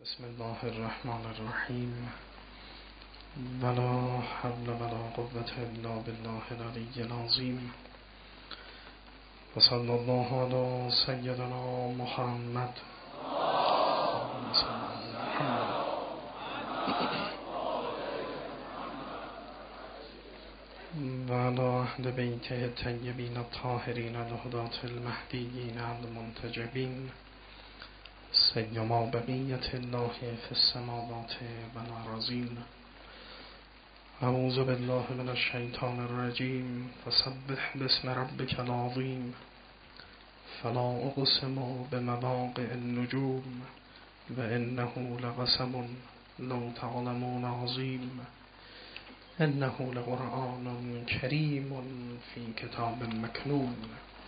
بسم الله الرحمن الرحیم ولا حول ولا قوة الا بالله العلی العظیم و صلی الله علی سیدنا محمد و علی اهل بیته الطیبین الطاهرین الهداة المهدیین المنتجبین سیما بقیت الله فی السماوات و الارضین. اعوذ بالله من الشیطان الرجیم فسبح باسم ربک العظیم فلا اقسم بمواقع النجوم و انه لقسم لو تعلمون عظیم انه لقرآن کریم فی کتاب مکنون.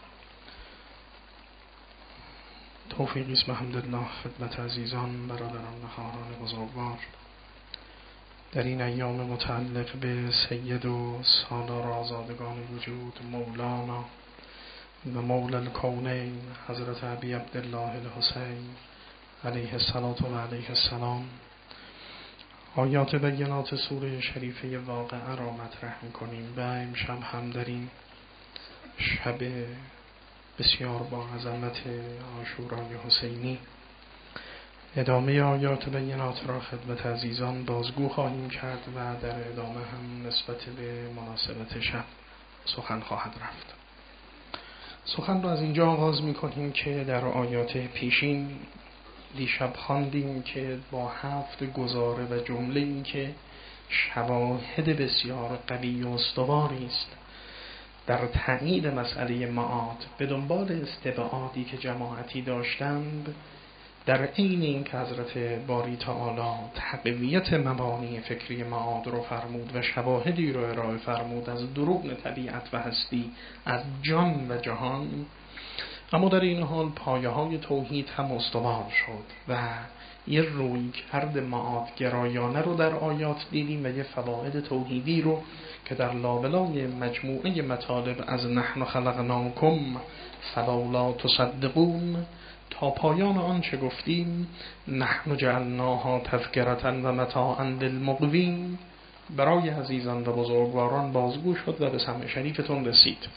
توفیقی است بحمدالله خدمت عزیزان برادران خواهران بزرگوار در این ایام متعلق به سید و سالار آزادگان وجود مولانا و مولا الکونین حضرت ابی عبدالله الحسین علیه الصلاة و علیه السلام آیات بینات سوره شریفه واقعه را مطرح می‌کنیم و امشب هم در این شب بسیار با عظمت عاشورای حسینی ادامه آیات بینات را خدمت عزیزان بازگو خواهیم کرد و در ادامه هم نسبت به مناسبت شب سخن خواهد رفت. سخن را از اینجا آغاز می‌کنیم که در آیات پیشین دیشب خواندیم که با 7 گزاره و جمله این که شواهد بسیار قوی و استواری است در تأیید مسئله معاد به دنبال استبعادی که جماعتی داشتند، در عین این که حضرت باری تعالی تقویت مبانی فکری معاد رو فرمود و شواهدی رو ارائه فرمود از دروغ طبیعت و هستی، از جان و جهان، اما در این حال پایه های توحید هم استوار شد و یه روی کرد معاد گرایانه رو در آیات دیدیم و یه فواید توحیدی رو که در لابلای مجموعه مطالب از نحن خلقناکم فلولا تصدقون تا پایان آن چه گفتیم نحن جعلناها تذکرة و متاعا للمقوین برای عزیزان و بزرگواران بازگو شد و به سمع شریفتون رسید.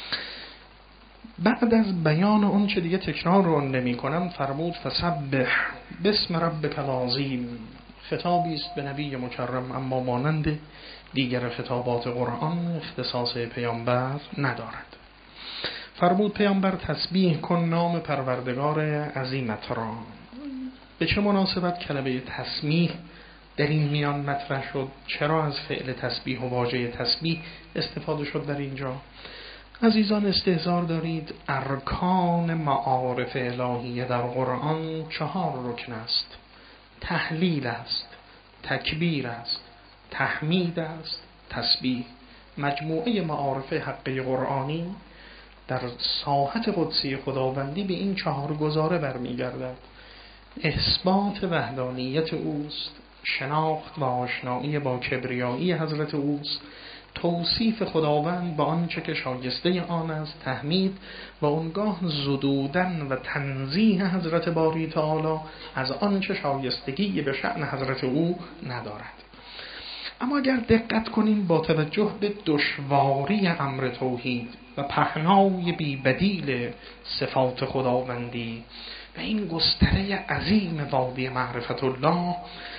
بعد از بیان اون چه دیگه تکرار رو نمی کنم فرمود فسبح باسم ربک العظیم. خطابی است به نبی مکرم اما مانند دیگر خطابات قرآن اختصاص پیامبر ندارد. فرمود پیامبر تسبیح کن نام پروردگار عظیمت را. به چه مناسبت کلمه تسبیح در این میان مطرح شد؟ چرا از فعل تسبیح و واژه تسبیح استفاده شد در اینجا؟ عزیزان استحضار دارید ارکان معارف الهیه در قرآن 4 رکن است. تهلیل است، تکبیر است، تحمید است، تسبیح. مجموعه معارف حقی قرآنی در ساحت قدسی خداوندی به این 4 گزاره برمیگردد. اثبات وحدانیت اوست، شناخت و آشنایی با کبریایی حضرت اوست، توصیف خداوند با آنچه که شایسته آن است، تحمید و اونگاه زدودن و تنزیه حضرت باری تعالی از آنچه شایستگی به شأن حضرت او ندارد. اما اگر دقت کنیم با توجه به دشواری امر توحید و پهنای بی بدیل صفات خداوندی و این گستره عظیم وادی معرفت الله،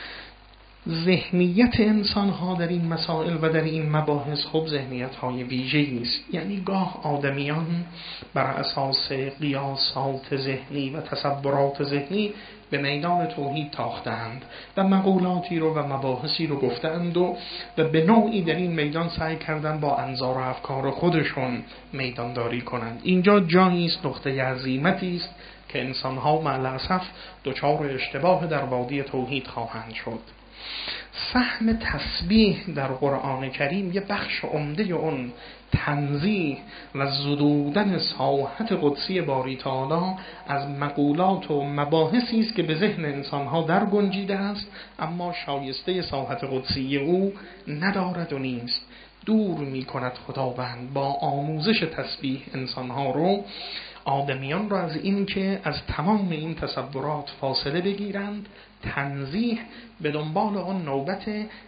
ذهنیت انسان‌ها در این مسائل و در این مباحث خب ذهنیت‌های ویژه‌ای است. یعنی گاه آدمیان بر اساس قیاسات ذهنی و تصورات ذهنی به میدان توحید تاختند و مقولاتی رو و مباحثی رو گفتند و به نوعی در این میدان سعی کردند با انظار و افکار خودشون میدانداری کنند. اینجا جایی است، نقطه عظیمتی است که انسان‌ها مع الاسف دچار اشتباه در وادی توحید خواهند شد. فهم تسبیح در قرآن کریم یه بخش عمده اون تنزیه و زدودن ساحت قدسی باری تعالی از مقولات و مباحثی است که به ذهن انسانها در گنجیده است اما شایسته ساحت قدسی او ندارد و نیست. دور می کند خداوند با آموزش تسبیح انسانها رو آدمیان را از این که از تمام این تصورات فاصله بگیرند، تنزیه به دنبال آن نوبت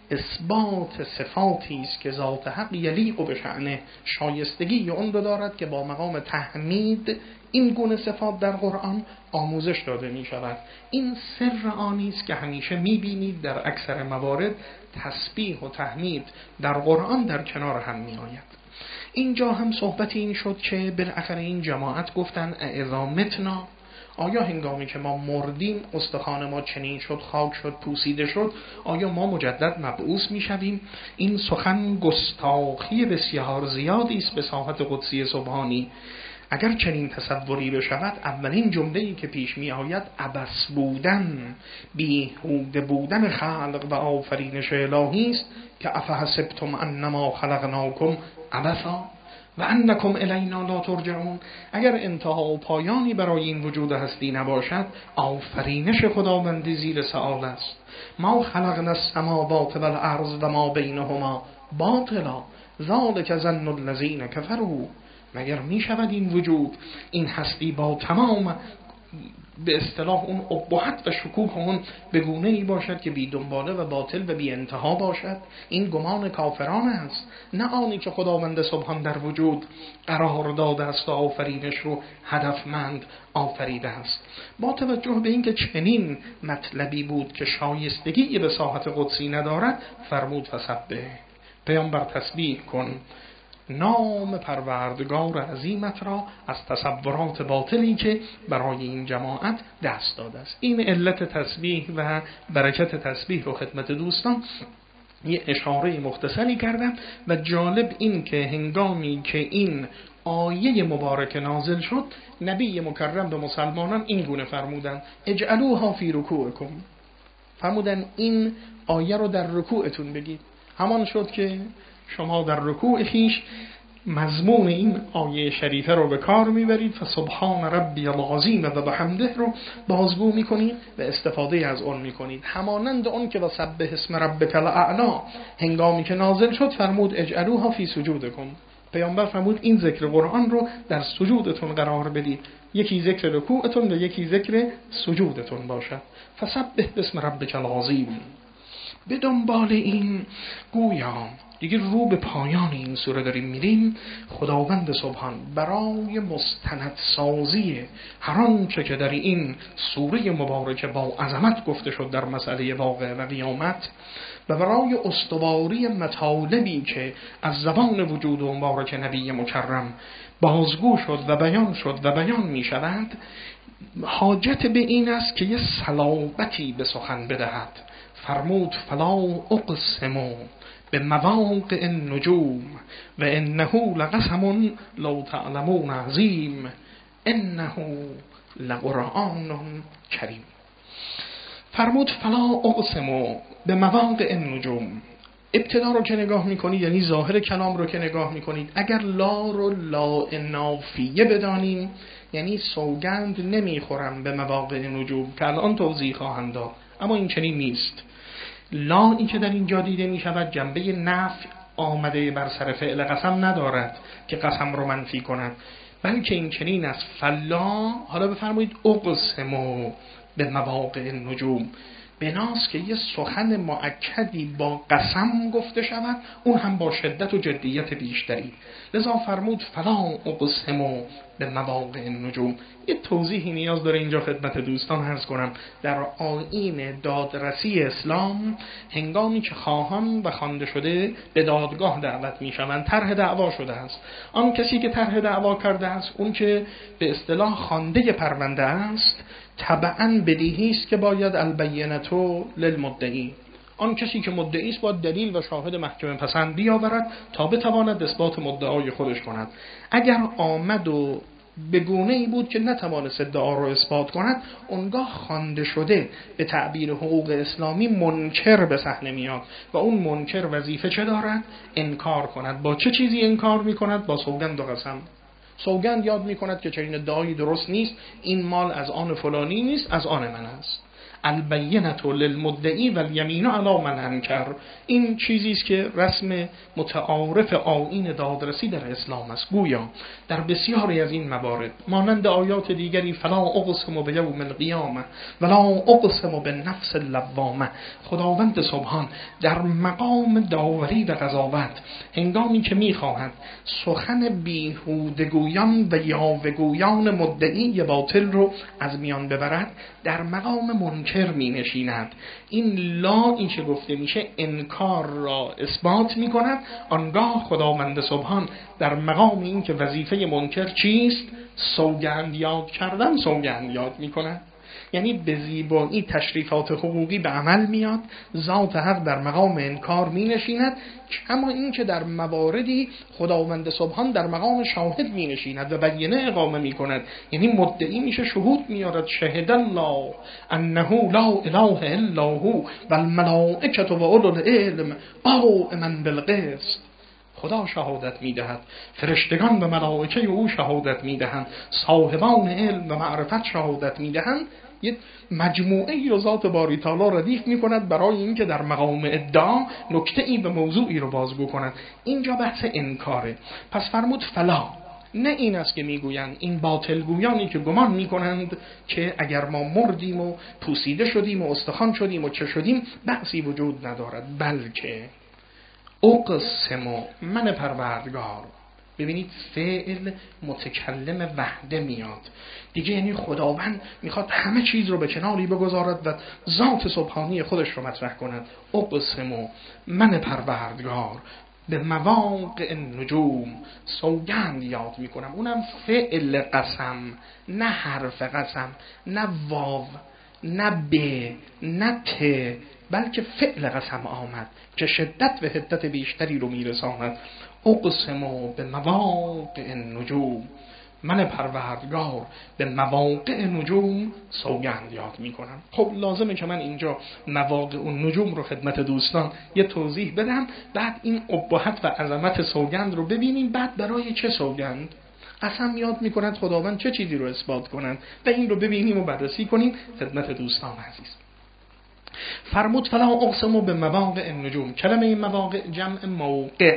اثبات صفاتی است که ذات حق یلیق به شأنه، شایستگی اون رو دارد که با مقام تحمید این گونه صفات در قرآن آموزش داده می شود. این سر آنی است که همیشه می بینید در اکثر موارد تسبیح و تحمید در قرآن در کنار هم می آید. اینجا هم صحبت این شد که بالاخره این جماعت گفتن اذا متنا، آیا هنگامی که ما مردیم استخوان ما چنین شد، خاک شد، پوسیده شد، آیا ما مجدد مبعوث می شویم؟ این سخن گستاخی بسیار زیادی است به ساحت قدسی سبحانی. اگر چنین تصوری بشود، اولین جمله‌ای که پیش می آید عبث بودن، بیهوده بودن خلق و آفرینش الهی است که افحسبتم انما خلقناکم عبثا و انکم الینا لا ترجعون. اگر انتها و پایانی برای این وجود هستی نباشد، آفرینش خداوند زیر سؤال است. ما خلقنا السماوات والارض و ما بینهما باطلا ذلک ظن الذین کفروا. مگر می شود این وجود، این هستی با تمام به اصطلاح اون ابهت و شکوه اون به گونه‌ای باشد که بی دنباله و باطل و بی انتها باشد؟ این گمان کافران است، نه آنی که خداوند سبحان در وجود قرار داده است و آفرینش رو هدفمند آفریده است. با توجه به اینکه چنین مطلبی بود که شایستگی به ساحت قدسی ندارد، فرمود فسبح، پیامبر تسبیح کن نام پروردگار عظیمت را از تصورات باطلی که برای این جماعت دست داده است. این علت تسبیح و برکت تسبیح رو خدمت دوستان یه اشاره مختصری کردم و جالب این که هنگامی که این آیه مبارک نازل شد، نبی مکرم به مسلمانان این گونه فرمودن اجعلوها فی رکوعکم، فرمودن این آیه رو در رکوعتون بگید. همان شد که شما در رکوع خویش مضمون این آیه شریفه رو به کار میبرید، فسبحان ربی العظیم و بحمده رو بازگو میکنید و استفاده از اون میکنید. همانند اون که وسبح اسم ربک الاعلی هنگامی که نازل شد فرمود اجعلوها فی سجودکم، پیامبر فرمود این ذکر قرآن رو در سجودتون قرار بدید، یکی ذکر رکوعتون و یکی ذکر سجودتون باشد. فسبح اسم ربک العظیم. به دنبال این گویا دیگه رو به پایان این سوره داریم میریم. خداوند سبحان برای مستندسازی هر آنچه که در این سوره مبارکه با عظمت گفته شد در مسئله واقع و قیامت و برای استواری مطالبی که از زبان وجود و مبارک نبی مکرم بازگو شد و بیان می شود، حاجت به این است که یه صلابتی به سخن بدهد. فرمود فلا اقسم به مواقع النجوم و انه لقسم لو تعلمون عظیم انه لقرآن کریم. فرمود فلا اقسم به مواقع النجوم. ابتدا رو که نگاه میکنید، یعنی ظاهر کلام رو که نگاه میکنید، اگر لا رو لا نافیه بدانیم، یعنی سوگند نمیخورم به مواقع نجوم که الان توضیح خواهند داد، اما این چنین نیست. لا این که در اینجا دیده می شود جنبه نفی آمده بر سر فعل قسم ندارد که قسم رو منفی کند، بلکه این چنین است فلا. حالا بفرمایید اقسمو به مواقع نجوم، بناست که یه سخن مؤکدی با قسم گفته شود، اون هم با شدت و جدیت بیشتری. لذا فرمود فلا اقسمو به مواقع نجوم. یه توضیحی نیاز داره اینجا خدمت دوستان عرض کنم. در آیین دادرسی اسلام هنگامی که خواهان و خوانده شده به دادگاه دعوت می شوند، طرح دعوا شده است. آن کسی که طرح دعوا کرده است، اون که به اصطلاح خوانده پرونده است، طبعاً بدیهی است که باید البینة للمدعی، آن کسی که مدعی است باید دلیل و شاهد محکم پسند بیاورد تا بتواند اثبات مدعای خودش کند. اگر آمد و به گونه‌ای بود که نتوانست ادعا را اثبات کند، اونگاه خوانده شده به تعبیر حقوق اسلامی منکر به صحنه میاد و اون منکر وظیفه چه دارد؟ انکار کند. با چه چیزی انکار میکند؟ با سوگند و قسم. سوگند یاد میکند که چنین ادعایی درست نیست، این مال از آن فلانی نیست، از آن من است. البینة للمدعی و الیمین علی من انکر. این چیزی است که رسم متعارف آیین دادرسی در اسلام است. گویا در بسیاری از این موارد مانند آیات دیگری فلا اقسم بیوم القیامه ولا اقسم بالنفس اللوامه، خداوند سبحان در مقام داوری و قضاوت هنگامی که میخواهد سخن بیهودگویان و یاوه‌گویان مدعی باطل رو از میان ببرد در مقام منکر می نشیند. این لا این که گفته میشه انکار را اثبات می کند. آنگاه خداوند سبحان در مقام این که وظیفه منکر چیست؟ سوگند یاد کردن سوگند یاد می کند. یعنی به زیبایی تشریفات حقوقی به عمل میاد، ذات حق در مقام انکار می نشیند، اما این که در مواردی خداوند سبحان در مقام شاهد می نشیند و بینه اقامه می کند. یعنی مدعی میشه، شهود میارد، شهد الله انه لا اله الا هو و الملائکه و اولو العلم قائما بالقسط. خدا شهادت میدهد، فرشتگان و ملائکه او شهادت میدهند، صاحبان علم و معرفت شهادت میدهند. یه مجموعه ای رو ذات باری تعالی ردیف میکند برای اینکه در مقام ادعا نکته ای به موضوعی رو بازگو کند. اینجا بحث انکاره. پس فرمود فلا، نه این است که میگویند این باطلگویانی که گمان میکنند که اگر ما مردیم و پوسیده شدیم و استخوان شدیم و چه شدیم بحثی وجود ندارد، بلکه اقسم من پروردگار. ببینید فعل متکلم وحده میاد دیگه، یعنی خداوند میخواد همه چیز رو به کناری بگذارد و ذات سبحانی خودش رو مطرح کند. اقسم من پروردگار به مواقع النجوم، سوگند یاد میکنم. اونم فعل قسم، نه حرف قسم، نه واو، نه ب، نه ت، بلکه فعل قسم آمد که شدت و حدت بیشتری رو میرساند. اقسم به مواقع النجوم، من پروردگار به مواقع نجوم سوگند یاد میکنم. خب لازمه که من اینجا مواقع النجوم رو خدمت دوستان یه توضیح بدم، بعد این ابهت و عظمت سوگند رو ببینیم. بعد برای چه سوگند قسم یاد میکند خداوند، چه چیزی رو اثبات کنند و این رو ببینیم و بررسی کنیم خدمت دوستان عزیز. فرمود فلا اقسم به مواقع النجوم. کلمه این مواقع جمع موقع،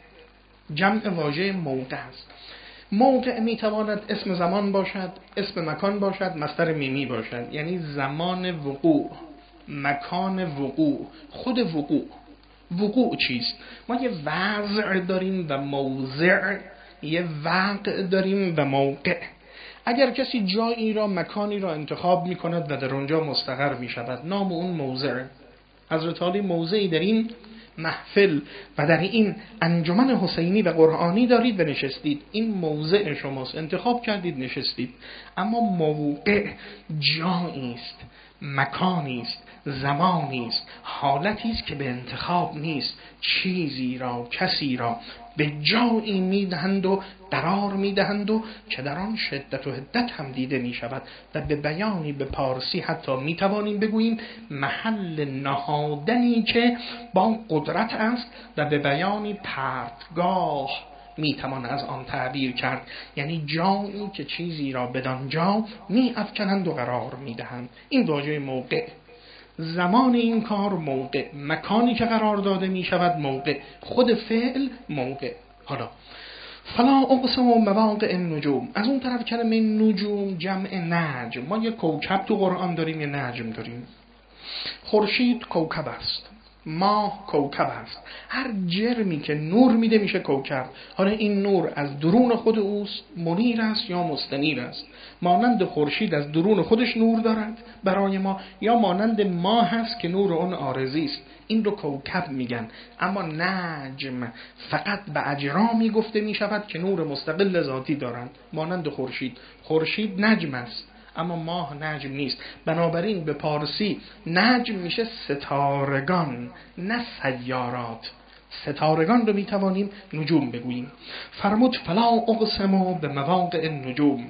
جمع واژه موقع است. موقع میتواند اسم زمان باشد، اسم مکان باشد، مصدر میمی باشد. یعنی زمان وقوع، مکان وقوع، خود وقوع. وقوع چیست؟ ما یه وضع داریم و موضع، یه وقع داریم و موقع. اگر کسی جایی را، مکانی را انتخاب میکند و در اونجا مستقر میشود، نام اون موضع. حضرت علی موضعی در این محفل و در این انجمن حسینی و قرآنی دارید و نشستید، این موضع شماست، انتخاب کردید نشستید. اما موقع جایی است، مکانی است، زمانی است، حالتی است که به انتخاب نیست. چیزی را، کسی را به جایی میدهند و قرار میدهند و که در آن شدت و حدت هم دیده میشود و به بیانی به پارسی حتی میتوانیم بگوییم محل نهادنی که با قدرت است و به بیانی پرتگاه میتوان از آن تعبیر کرد. یعنی جایی که چیزی را بدان جا می افکنند و قرار میدهند. این واژه موقع. زمان این کار موقع، مکانی که قرار داده می شود موقع، خود فعل موقع. حالا فلا اقسم مواقع النجوم. از اون طرف کلمه نجوم جمع نجم. ما یه کوکب تو قرآن داریم، یه نجم داریم. خورشید کوکب است، ماه کوکب است. هر جرمی که نور میده میشه کوکب. حالا این نور از درون خود اوست، منیر است یا مستنیر است. مانند خورشید از درون خودش نور دارد برای ما، یا مانند ماه هست که نور اون عارضی است. این رو کوکب میگن. اما نجم فقط به اجرامی گفته میشود که نور مستقل ذاتی دارند، مانند خورشید. خورشید نجم است اما ماه نجم نیست. بنابراین به پارسی نجم میشه ستارگان، نه سیارات. ستارگان رو میتوانیم نجوم بگوییم. فرمود فلا اقسم به مواقع النجوم.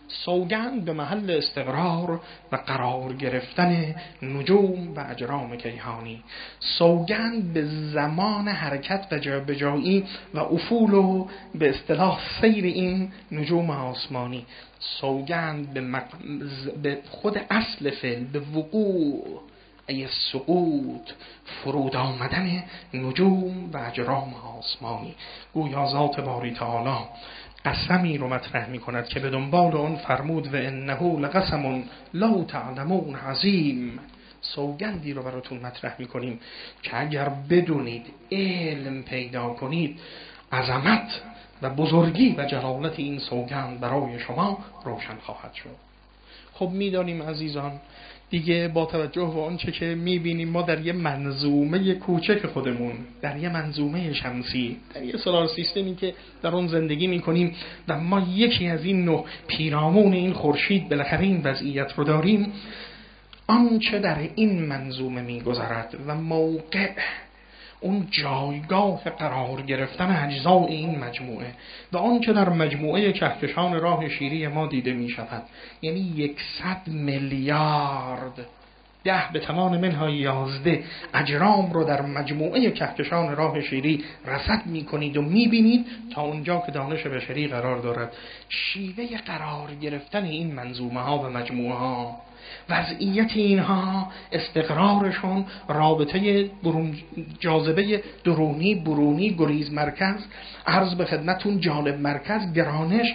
سوگند به محل استقرار و قرار گرفتن نجوم و اجرام کیهانی، سوگند به زمان حرکت و جابجایی و افول و به اصطلاح سیر این نجوم آسمانی، سوگند به خود اصل فعل، به وقوع ای سقوط، فرود آمدن نجوم و اجرام آسمانی. گویا ذات باری تعالی قسمی رو مطرح می کند که به دنبال اون فرمود و انه لقسم لا تعلمون عظیم. سوگندی رو براتون مطرح می کنیم که اگر بدونید، علم پیدا کنید، عظمت و بزرگی و جلالت این سوگند برای شما روشن خواهد شد. خب میدانیم عزیزان دیگه با توجه به آنچه که میبینیم ما در یه منظومه کوچک خودمون، در یه منظومه شمسی، در یه سولار سیستمی که در اون زندگی میکنیم و ما یکی از این نوع پیرامون این خورشید بالاخره این وضعیت رو داریم، آنچه در این منظومه میگذرد و موقع اون جایگاه قرار گرفتن اجزای این مجموعه و آنچه در مجموعه کهکشان راه شیری ما دیده می شود، یعنی 100 میلیارد 10 به توان منهای 11 اجرام رو در مجموعه کهکشان راه شیری رصد می کنید و می بینید تا اونجا که دانش بشری قرار دارد. شیوه قرار گرفتن این منظومه ها و مجموعه ها، وضعیت اینها، استقرارشون، رابطه جاذبه درونی برونی، گریز مرکز، عرض به خدمتون جانب مرکز، گرانش،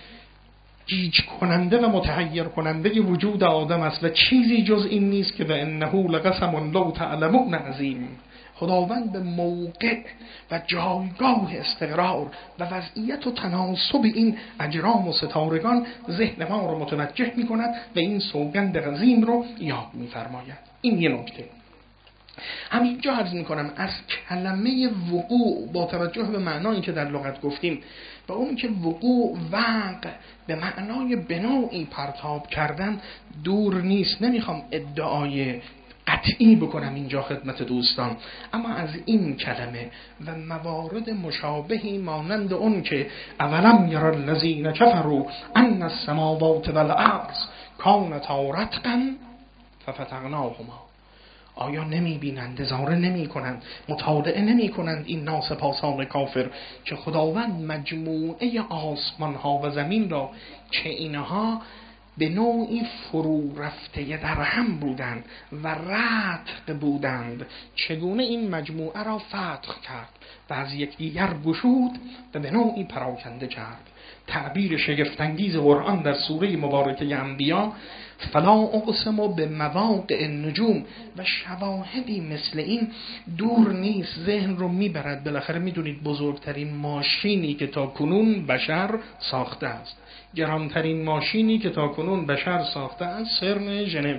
گیج کننده و متحیر کننده وجود آدم است و چیزی جز این نیست که به انه لقسم لا تعلمون عظیم. خداوند به موقع و جایگاه استقرار و وضعیت و تناسب این اجرام و ستارگان ذهن ما رو متوجه می کند و این سوگند عظیم رو یاد می فرماید. این یه نکته. همینجا عرض می کنم از کلمه وقوع با توجه به معنایی که در لغت گفتیم و اون که وقوع وقع به معنای بنوعی پرتاب کردن دور نیست. نمیخوام ادعای قطعی بکنم اینجا خدمت دوستان، اما از این کلمه و موارد مشابهی مانند اون که اولم یرا الذین کفروا ان السماوات والارض کانتا رتقا ففتقناهما، آیا نمی بینند، نظاره نمی کنند، مطالعه نمی کنند این ناسپاسان کافر که خداوند مجموعه آسمان ها و زمین را که اینها به نوعی فرو رفته در هم بودند و رتق بودند، چگونه این مجموعه را فتح کرد و از یکدیگر گشود و به نوعی پراکنده کرد. تعبیر شگفت‌انگیز قرآن در سوره مبارکه انبیا فلا اقسم به مواقع النجوم و شواهدی مثل این دور نیست، ذهن رو میبرد. بالاخره میدونید بزرگترین ماشینی که تا کنون بشر ساخته است، گرانترین ماشینی که تا کنون بشر ساخته است، سرن ژنو،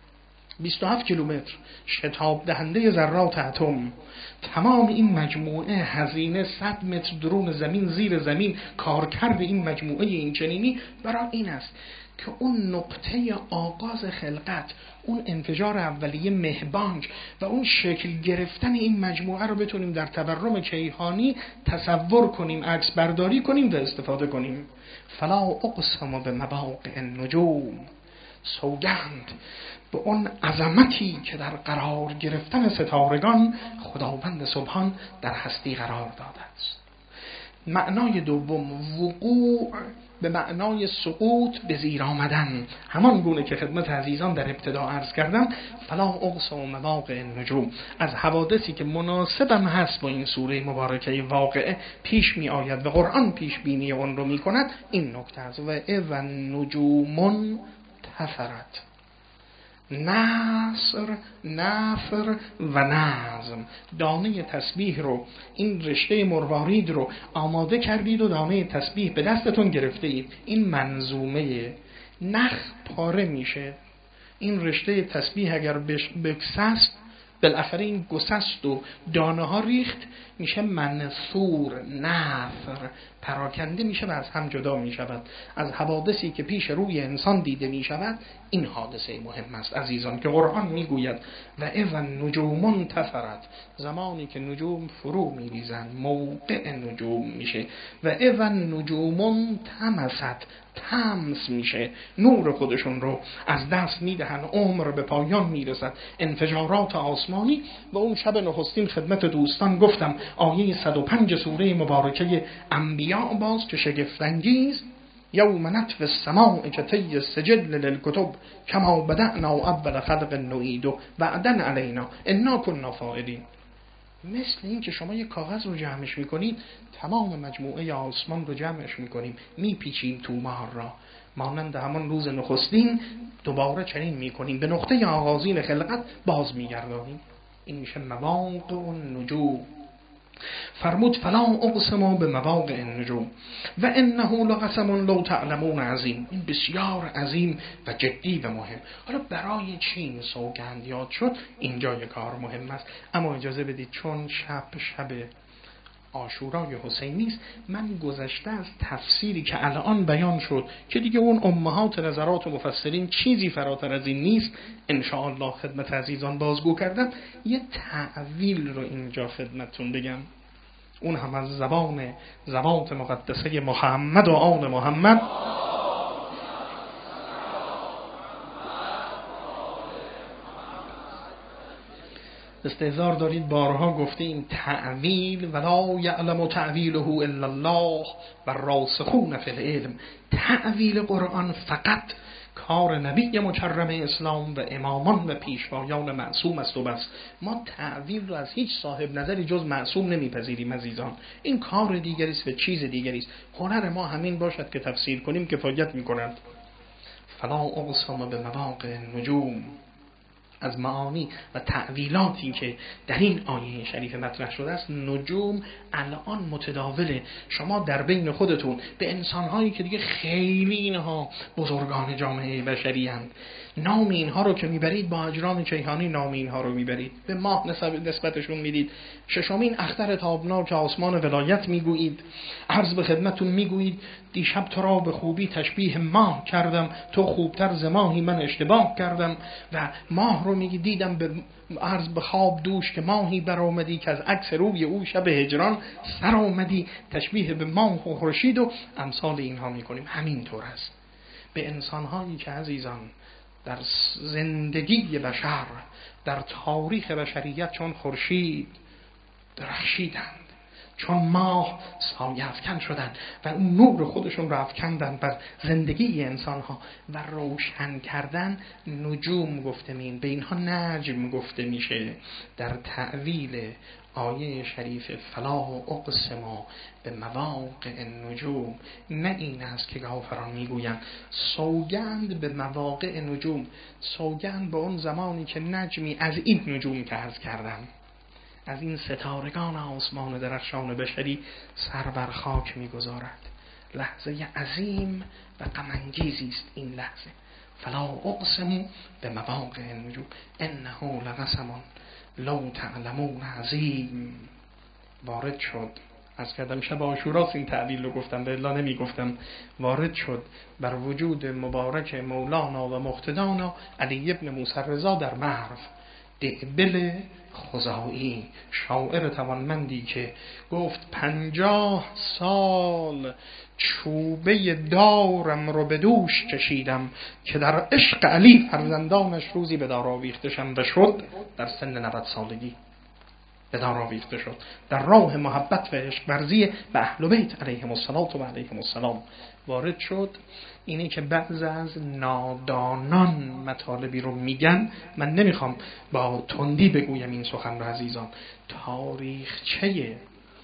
27 کیلومتر، شتاب دهنده ذرات اتم، تمام این مجموعه هزینه 100 متر درون زمین، زیر زمین، کارکرد این مجموعه این چنینی برای این است که اون نقطه آغاز خلقت، اون انفجار اولیه مهبانج و اون شکل گرفتن این مجموعه رو بتونیم در تورم کیهانی تصور کنیم، عکس برداری کنیم و استفاده کنیم. فلا اقسم به مواقع النجوم، سوگند به اون عظمتی که در قرار گرفتن ستارگان خداوند سبحان در هستی قرار داده است. معنای دوم، وقوع به معنای سقوط، به زیر آمدن، همان گونه که خدمت عزیزان در ابتدا عرض کردم. فلا اقسم مواقع النجوم، از حوادثی که مناسبم هست با این سوره مبارکه واقعه پیش می آید و قرآن پیش بینی اون رو می کند. این نکته است و نجوم تفرت، نصر، نفر و نظم. دانه تسبیح رو، این رشته مروارید رو آماده کردید و دانه تسبیح به دستتون گرفته اید. این منظومه نخ پاره میشه، این رشته تسبیح اگر بکسست بالاخره این گسست و دانه ها ریخت، میشه منثور، نفر، پراکنده میشه و از هم جدا میشود. از حوادثی که پیش روی انسان دیده میشود این حادثه مهم است عزیزان که قرآن میگوید و اذا النجوم انتثرت، زمانی که نجوم فرو میریزند موقع نجوم میشه. و اذا النجوم انطمست، طمس میشه، نور خودشون رو از دست میدهن، عمر به پایان میرسد، انفجارات آسمانی. و اون شب نخستین خدمت دوستان گفتم آیه 105 سوره مبارکه انبیاء باز که شگفت‌انگیز یوم نطوی السماء کطی السجل للکتب کما بدأنا اول خلق نعید وعدا علینا انا کنا فاعلین. مثل این که شما یک کاغذ رو جمعش میکنید، تمام مجموعه آسمان رو جمعش میکنیم، میپیچیم تومار را، مانند همان روز نخستین دوباره چنین میکنیم، به نقطه آغازین خلقت باز میگردانیم. این میشه مواقع النجوم. فرمود فلا اقسم بمواقع النجوم و انه لقسم لو تعلمون عظیم. این بسیار عظیم و جدی و مهم. حالا برای چی این سوگند یاد شد؟ اینجا یک کار مهم است. اما اجازه بدید چون شب عاشورای حسینی است، من گذشته از تفسیری که الان بیان شد که دیگه اون امهات نظرات و مفسرین چیزی فراتر از این نیست، ان شاء الله خدمت عزیزان بازگو کردم، یه تعویل رو اینجا خدمتتون بگم، اون هم از زبان زبان مقدسه محمد و آل محمد. استهزار دارید، بارها گفتیم تعویل ولا یعلم تعویله الا الله و راسخون فی العلم. تعویل قرآن فقط کار نبی مکرم اسلام و امامان و پیشوایان معصوم است و بس. ما تعویل رو از هیچ صاحب نظری جز معصوم نمیپذیریم عزیزان. این کار دیگری است و چیز دیگری است. هنر ما همین باشد که تفسیر کنیم کفایت میکند. فلا اقسم بمواقع النجوم، از معانی و تعویلاتی که در این آیه شریف مطرح شده است. نجوم الان متداوله، شما در بین خودتون به انسانهایی که دیگه خیلی اینها بزرگان جامعه بشری هستند، نام اینها رو که میبرید با اجرام کیهانی نام اینها رو میبرید، به ماه نسبتشون میدید، ششمین اختر تابناک آسمان ولایت میگویید، عرض به خدمتون میگویید دیشب تو را به خوبی تشبیه ماه کردم، تو خوبتر ز ماهی من اشتباه کردم. و ماه رو میگی دیدم به عرض به خواب دوش که ماهی بر آمدی که از عکس روی او شب هجران سر آمدی، تشبیه به ماه و خورشید و امثال اینها میکنیم. همینطور است به انسانهایی که عزیزان در زندگی بشر، در تاریخ بشریت چون خورشید درخشیدند، چون ماه سایه افکن شدند و اون نور خودشون رو افکندن بر زندگی انسانها و روشن کردن. نجوم گفته مین، به اینها نجم گفته میشه. در تعویل آیه شریف فلا اقسم به مواقع النجوم، نه این است که کافران میگویند سوگند به مواقع نجوم، سوگند به اون زمانی که نجمی از این نجوم که عرض کردم، از این ستارگان آسمان درخشان بشری سر بر خاک میگذارد. لحظه عظیم و غم انگیزی است این لحظه. فلا اقسم به مواقع النجوم انه لقسم لو تعلمون عظیم. وارد شد، از کردم شب عاشوراست این تعبیر رو گفتم، به الا نمی گفتم. وارد شد بر وجود مبارک مولانا و مقتدانا علی ابن موسی رضا در محو دعبل خزائی، شاعر توانمندی که گفت 50 سال چوبه دارم رو به دوش کشیدم که در عشق علی فرزندانش روزی به دار آویخته شم. و شد در سن 90 سالگی به دار آویخته شد در راه محبت و عشق ورزی به اهل بیت علیهم السلام. وارد شد. اینه که بعض از نادانان مطالبی رو میگن، من نمیخوام با تندی بگویم این سخن رو عزیزان، تاریخچه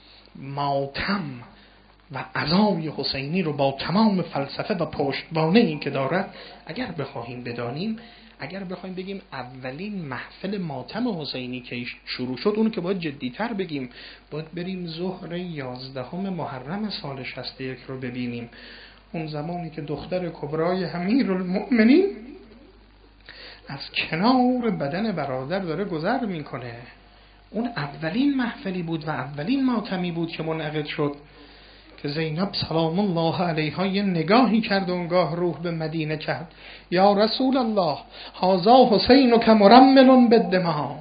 ماتم و عزای حسینی رو با تمام فلسفه و پشتوانه‌ای که دارد اگر بخواهیم بدانیم، اگر بخوایم بگیم اولین محفل ماتم حسینی که شروع شد، اونو که باید جدی‌تر بگیم، باید بریم ظهر 11 محرم سال 61 رو ببینیم. اون زمانی که دختر کبرای امیرالمؤمنین از کنار بدن برادر داره گذر میکنه. اون اولین محفلی بود و اولین ماتمی بود که منعقد شد که زینب سلام الله علیها یه نگاهی کرد و اونگاه روح به مدینه کرد. یا رسول الله هذا حسین که مرمل بالدماء.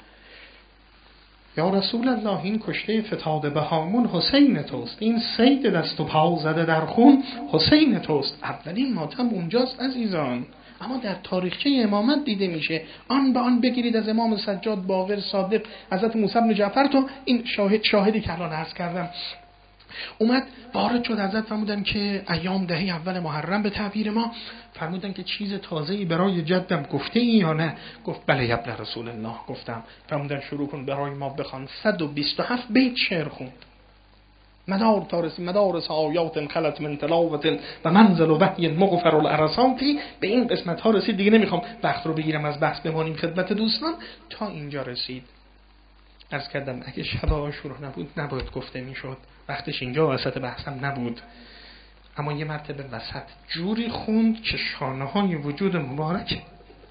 یا رسول الله این کشته فتاده به هامون حسین توست، این صید دست و پا زده در خون حسین توست. اولین ماتم اونجاست عزیزان، اما در تاریخچه امامت دیده میشه. آن به آن بگیرید از امام سجاد باقر صادق، حضرت موسی بن جعفر، تو این شاهدی که الان عرض کردم اومد وارد شد. حضرت فرمودن که ایام دهه اول محرم به تعبیر ما، فرمودن که چیز تازه‌ای برای جدم گفته ای یا نه؟ گفت بله یا ابن رسول الله گفتم. فرمودن شروع کن برای ما بخوان. 127 بیت شعر خوند. مدار تارسی مدار آیات خلت من تلاوت و منزل و وحی مغفر الارساتی. به این قسمت ها رسید، دیگه نمیخوام وقت رو بگیرم از بحث، بمانیم خدمت دوستان. تا اینجا رسید. عرض کردم اگه شب عاشورا نبود نباید گفته میشد، وقتش اینجا وسط بحثم نبود، اما یه مرتبه وسط جوری خوند که شانه های وجود مبارک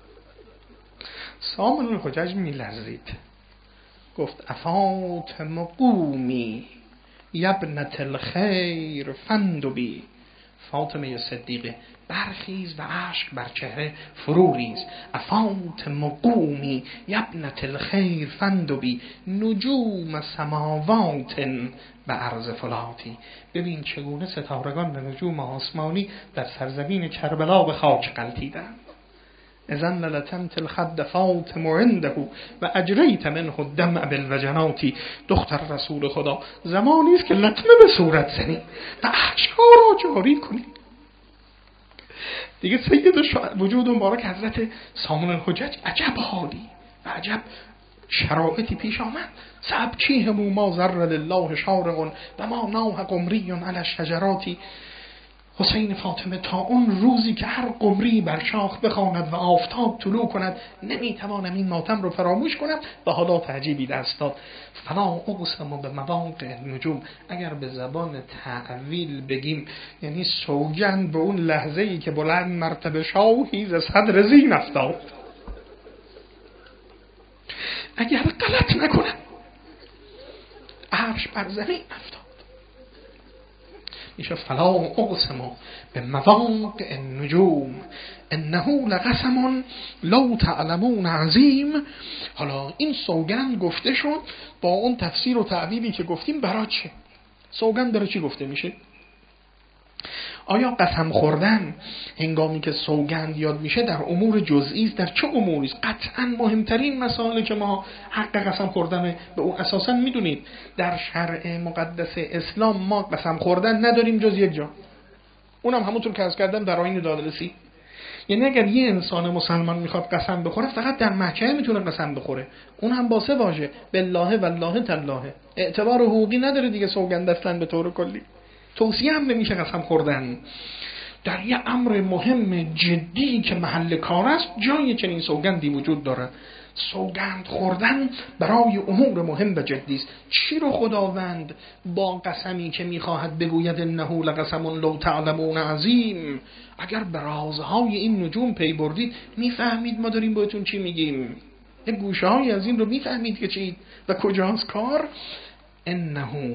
سامن الحجج میلرزید. گفت افات مقومی یبنت الخیر فندبی. فاطمه صدیقه برخیز و اشک بر چهره فرو ریز. افات مقومی یبنت الخیر فندبی نجوم سماوات به عرض فلاتی. ببین چگونه ستارگان و نجوم آسمانی در سرزمین کربلا به خاک غلتیدند. اذن لتمت الخد فاطم عنده و اجریت منه الدمع بالوجناتی. دختر رسول خدا زمانی است که لطمه به صورت زنی و اشک‌ها را جاری کنی. دیگه سید وجود مبارک حضرت سامن الحجج عجب حالی و عجب شرایطی پیش آمد. سبکیهم ما ذر لله شارق و ما ناح قمری علی الشجراتی. حسین فاطمه تا اون روزی که هر قمری بر شاخ بخواند و آفتاب طلوع کند نمیتوانم این ماتم رو فراموش کنم. به حالات عجیبی دست داد. فلا اقسم به مواقع النجوم. اگر به زبان تعویل بگیم یعنی سوگند به اون لحظه‌ای که بلند مرتبه شاهی ز صدر زین افتاد. اگر غلط نکنم عرش بر زمین افتاد. میشه فلا اقسم به مواقع النجوم انه لقسم لو تعلمون عظیم. حالا این سوگند گفته شد با اون تفسیر و تعبیری که گفتیم. برای چه سوگند برای چی گفته میشه؟ آیا قسم خوردن هنگامی که سوگند یاد میشه در امور جزئی است؟ در چه اموری است؟ قطعا مهمترین مسائلی که ما حق قسم خوردن به اون اساسا میدونید در شرع مقدس اسلام ما قسم خوردن نداریم جز یک جا، اونم همونطور که از کردم در آیین دادرسی. یعنی اگر یه انسان مسلمان میخواد قسم بخوره فقط در مکه میتونه قسم بخوره، اون هم با 3 واژه بالله والله تالله. اعتبار حقوقی نداره دیگه سوگند اصلا به طور کلی. توصیه هم نمیشه قسم خوردن. در یه امر مهم جدی که محل کار است جای چنین سوگندی وجود داره. سوگند خوردن برای امور مهم و جدی است. چی رو خداوند با قسمی که میخواهد بگوید انه لقسم لو تعلمون عظیم، اگر به رازهای این نجوم پی بردید میفهمید ما داریم بهتون چی میگیم، یه گوشه‌های از این رو میفهمید که چی و کجاست کار. انه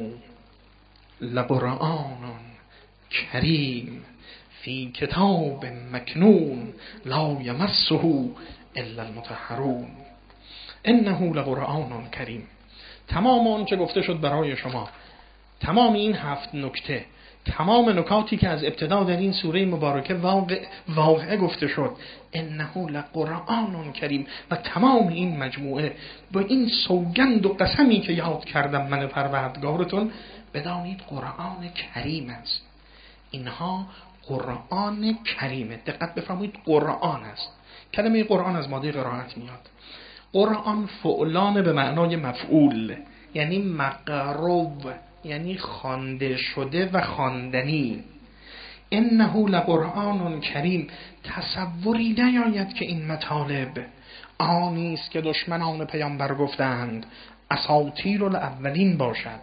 لقرآن کریم فی کتاب مکنون لا یمسه الا المطهرون. انه لقرآن کریم. تمام اون چه گفته شد برای شما، تمام این 7 نکته، تمام نکاتی که از ابتدا در این سوره مبارکه واقع گفته شد، انه لقرآن کریم، و تمام این مجموعه با این سوگند و قسمی که یاد کردم من پروردگارتون، بدانید قرآن کریم است. اینها قرآن کریمه. دقت بفرمایید قرآن است. کلمه قرآن از ماده قرائت میاد. قرآن فعلان به معنای مفعول، یعنی مقروب، یعنی خوانده شده و خواندنی. انه لقرآن کریم. تصوری نیاید که این مطالب آنی است که دشمنان پیامبر گفتند اساطیر الاولین باشد،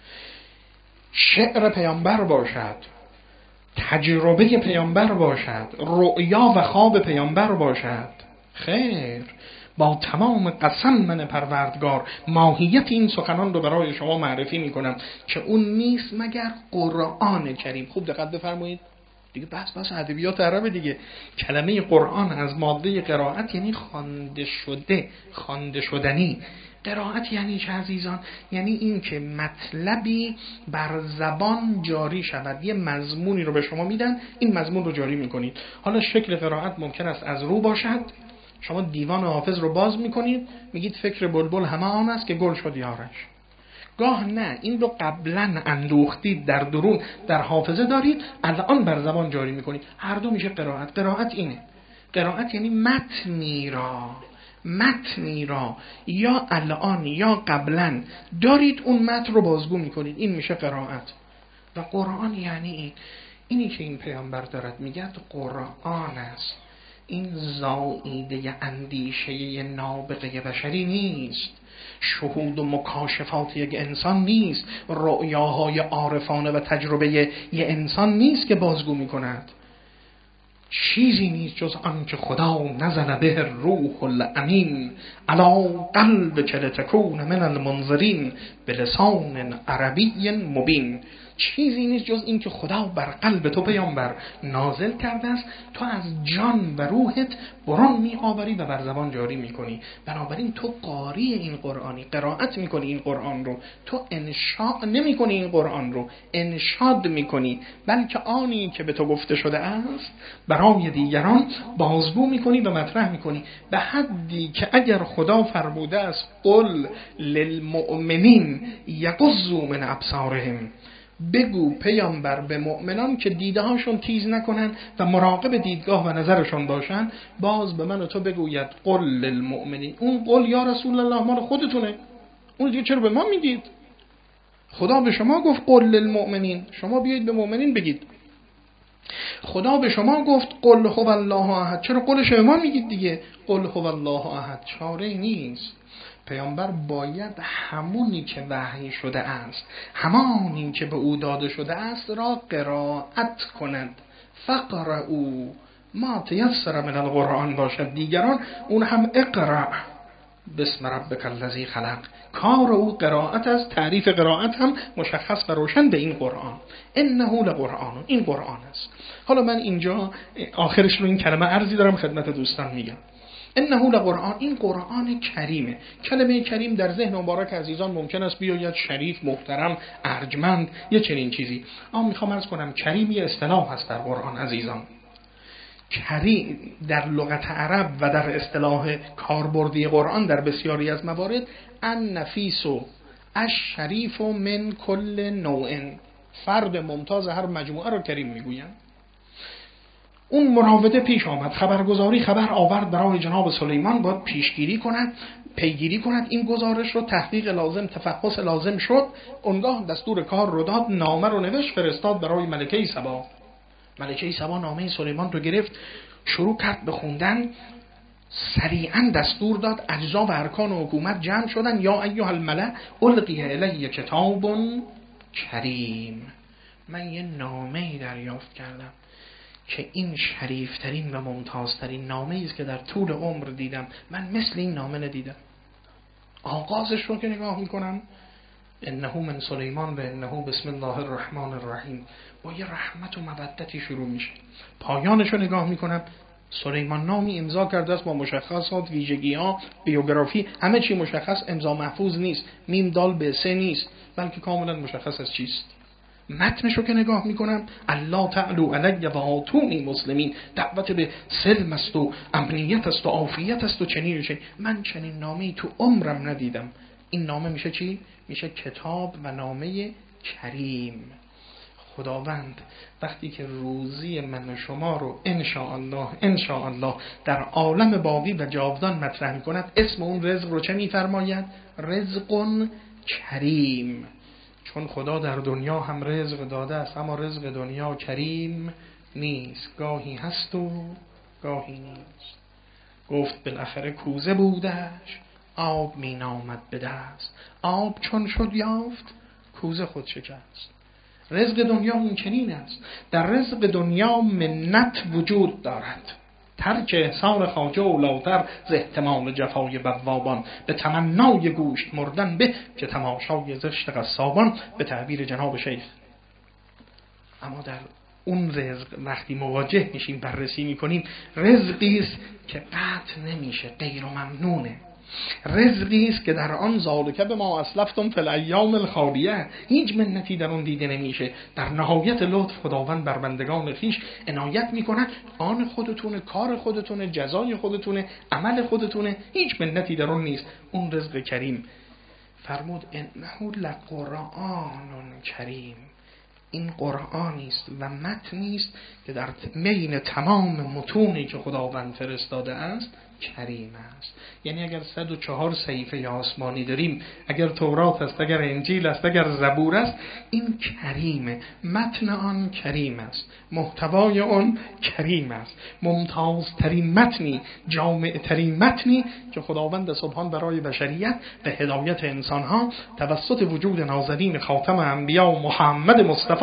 شعر پیامبر باشد، تجربه پیامبر باشد، رؤیا و خواب پیامبر باشد. خیر، با تمام قسم من پروردگار ماهیت این سخنان رو برای شما معرفی میکنم که اون نیست مگر قرآن کریم. خوب دقت بفرمایید دیگه، بس ادبیات عربه دیگه. کلمه قرآن از ماده قرائت یعنی خوانده شده، خوانده شدنی. قرائت یعنی چه عزیزان؟ یعنی این که مطلبی بر زبان جاری شود. یه مضمونی رو به شما میدن، این مضمون رو جاری میکنید. حالا شکل قرائت ممکن است از رو باشد، شما دیوان حافظ رو باز میکنید میگید فکر بلبل همه آن است که گل شد یارش. گاه نه، این رو قبلا اندوختید در درون در حافظه دارید، الان بر زبان جاری میکنید. هر دو میشه قرائت. قرائت اینه. قرائت یعنی متنی را یا الان یا قبلا دارید اون متن رو بازگو میکنید. این میشه قرائت. و قرآن یعنی اینی که این پیامبر دارد میگه قرآن است. این زائیده اندیشه نابغه بشری نیست، شهود و مکاشفات یک انسان نیست، رؤیاهای عارفانه و تجربه یک انسان نیست که بازگو میکند. چیزی نیست جز آن که خدا نزل به روح الامین علی قلبک لتکون من المنذرین بلسان عربی مبین. چیزی نیست جز این که خدا بر قلب تو پیامبر نازل کرده است، تو از جان و روحت برون می آوری و بر زبان جاری می کنی. بنابراین تو قاری این قرآنی، قرائت می کنی این قرآن رو، تو انشاء نمی کنی این قرآن رو، انشاد می کنی، بلکه آنی که به تو گفته شده است برای دیگران بازگو می کنی و مطرح می کنی، به حدی که اگر خدا فرموده است قل للمؤمنین یغضوا من ابصارهم، بگو پیامبر به مؤمنان که دیده هاشون تیز نکنن و مراقب دیدگاه و نظرشون باشن، باز به من و تو بگوید قل للمؤمنین. اون قل یا رسول الله مال خودتونه، اون دیگه چرا به ما میگید؟ خدا به شما گفت قل للمؤمنین، شما بیایید به مؤمنین بگید. خدا به شما گفت قل هو الله احد، چرا قلش به ما میگید دیگه؟ قل هو الله احد. چاره نیست. پیامبر باید همونی که وحی شده است، همانی که به او داده شده است را قرائت کند. فقرؤوا ما تیسر من القرآن باشد. دیگران اون هم اقرأ بسم ربک الذی خلق. کار او قرائت است. تعریف قرائت هم مشخص و روشن به این قرآن. انه لقرآن، این قرآن است. حالا من اینجا آخرش رو این کلمه عرضی دارم خدمت دوستان میگم. انه لقرآن، این قرآن کریمه. کلمه کریم در ذهن مبارک عزیزان ممکن است بیاید شریف، محترم، ارجمند، یه چنین چیزی. اما میخوام عرض کنم کریم یه اصطلاح هست در قرآن عزیزان. کریم در لغت عرب و در اصطلاح کاربردی قرآن در بسیاری از موارد النفیس و الشریف من کل نوع، فرد ممتاز هر مجموعه رو کریم میگویند. اون مراوده پیش آمد، خبرگزاری خبر آورد برای جناب سلیمان، باید پیشگیری کند، پیگیری کند این گزارش رو، تحقیق لازم، تفحص لازم شد. اونگاه دستور کار رو داد، نامه رو نوشت، فرستاد برای ملکه سبا. ملکه سبا نامه سلیمان رو گرفت، شروع کرد به خوندن. سریعا دستور داد، اجزا و ارکان حکومت جمع شدن. یا ایها الملأ القی الی کتاب کریم. من یه نامه‌ای دریافت کردم که این شریفترین و ممتازترین نامه‌ای است که در طول عمر دیدم. من مثل این نامه ندیدم. آغازش رو که نگاه میکنم، انه من سلیمان و انه بسم الله الرحمن الرحیم، با یه رحمت و مودتی شروع میشه. پایانش رو نگاه میکنم، سلیمان نامی امضا کرده است با مشخصات، ویژگی‌ها، بیوگرافی، همه چی مشخص، امضا محفوظ نیست، میم دال به سه نیست، بلکه کاملا مشخص از چیست. متنشو که نگاه میکنم، الله تعالی علی و آتونی مسلمین، دعوت به سلم است و امنیت است و عافیت است و چنین چنین. من چنین نامه‌ای تو عمرم ندیدم. این نامه میشه چی؟ میشه کتاب و نامه کریم. خداوند وقتی که روزی من و شما رو انشاءالله در عالم باقی و جاودان مطرح میکند، اسم اون رزق رو چه میفرماید؟ رزق کریم. چون خدا در دنیا هم رزق داده است، اما رزق دنیا کریم نیست، گاهی هست و گاهی نیست. گفت بالاخره کوزه بودش آب می نامد به دست، آب چون شد یافت کوزه خود شکست. رزق دنیا اون چنین است. در رزق دنیا منت وجود دارد. ترک احسان خواجه اولاتر ز احتمال جفای بوابان. به تمنای گوشت مردن به که تماشای زشت قصابان، به تعبیر جناب شیخ. اما در اون رزق وقتی مواجه میشیم، بررسی میکنیم، رزقی است که قطع نمیشه، غیر ممنونه. رزقی است که در آن ذالک بما اسلفتم فی الایام الخالیه، هیچ منتی در اون دیده نمیشه. در نهایت لطف خداوند بر بندگان خویش عنایت میکنه. آن خودتونه، کار خودتونه، جزای خودتونه، عمل خودتونه، هیچ منتی در اون نیست. اون رزق کریم. فرمود انه لقرآن کریم، این قرآنی است و متنی است که در بین تمام متونی که خداوند فرستاده است کریم است. یعنی اگر 104 صحیفه آسمانی داریم، اگر تورات است، اگر انجیل است، اگر زبور است، این کریمه. متن آن کریم است، محتوای آن کریم است. ممتازترین متنی، جامعترین متنی که خداوند سبحان برای بشریت به هدایت انسانها توسط وجود نازنین خاتم انبیا محمد مصطفی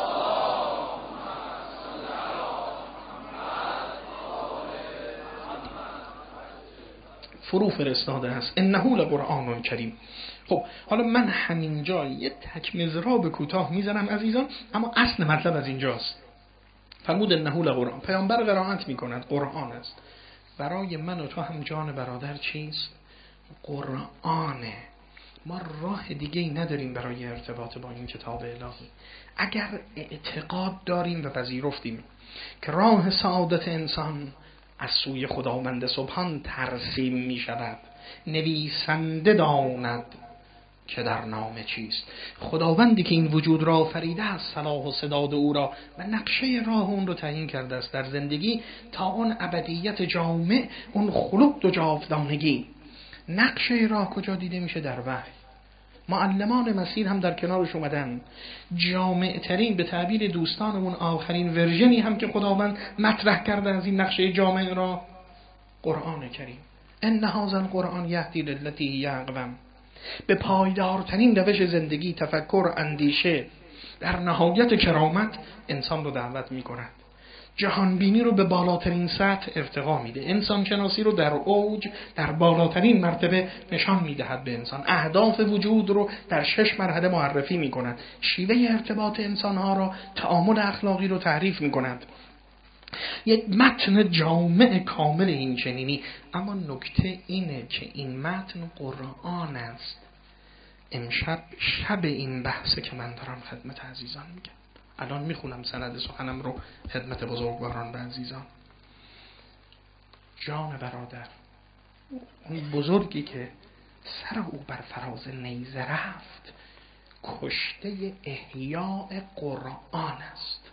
فرو فرستاده است. انه لقرآن کریم. خب حالا من همینجا یه تک مضراب کوتاه میزنم عزیزان، اما اصل مطلب از اینجاست. فرمود انه لقرآن، پیامبر قرائت میکند قرآن است. برای من و تو هم جان برادر چیست؟ قرآنه. ما راه دیگه ای نداریم برای ارتباط با این کتاب الهی. اگر اعتقاد داریم و پذیرفتیم که راه سعادت انسان از سوی خداوند سبحان ترسیم می شود، نویسنده داند که در نامه چیست. خداوندی که این وجود را آفریده است، صلاح و سداد او را و نقشه راه اون رو تعیین کرده است در زندگی تا اون ابدیت جامع، اون خلود و جاودانگی. نقشه راه کجا دیده میشه؟ در وحی. معلمان مسیر هم در کنارش اومدن. جامع ترین، به تعبیر دوستانمون، آخرین ورژنی هم که خداوند مطرح کرده از این نقشه جامع را، قرآن کریم. ان هذا القرآن یهدی للتی هی اقوم. به پایدارترین روش زندگی، تفکر، اندیشه، در نهایت کرامت انسان رو دعوت میکند. جهانبینی رو به بالاترین سطح ارتقا میده. انسان شناسی رو در اوج، در بالاترین مرتبه نشان میدهد به انسان. اهداف وجود رو در 6 مرحله معرفی میکند. شیوه ارتباط انسانها را، تعامل اخلاقی رو تعریف میکند. یک متن جامع کامل این چنینی. اما نکته اینه که این متن قرآن است. امشب شب این بحثه که من دارم خدمت عزیزان میگم. الان میخونم سند سخنم رو خدمت بزرگواران و عزیزان. جان برادر، اون بزرگی که سر او بر فراز نیزه رفت، کشته احیاء قرآن است.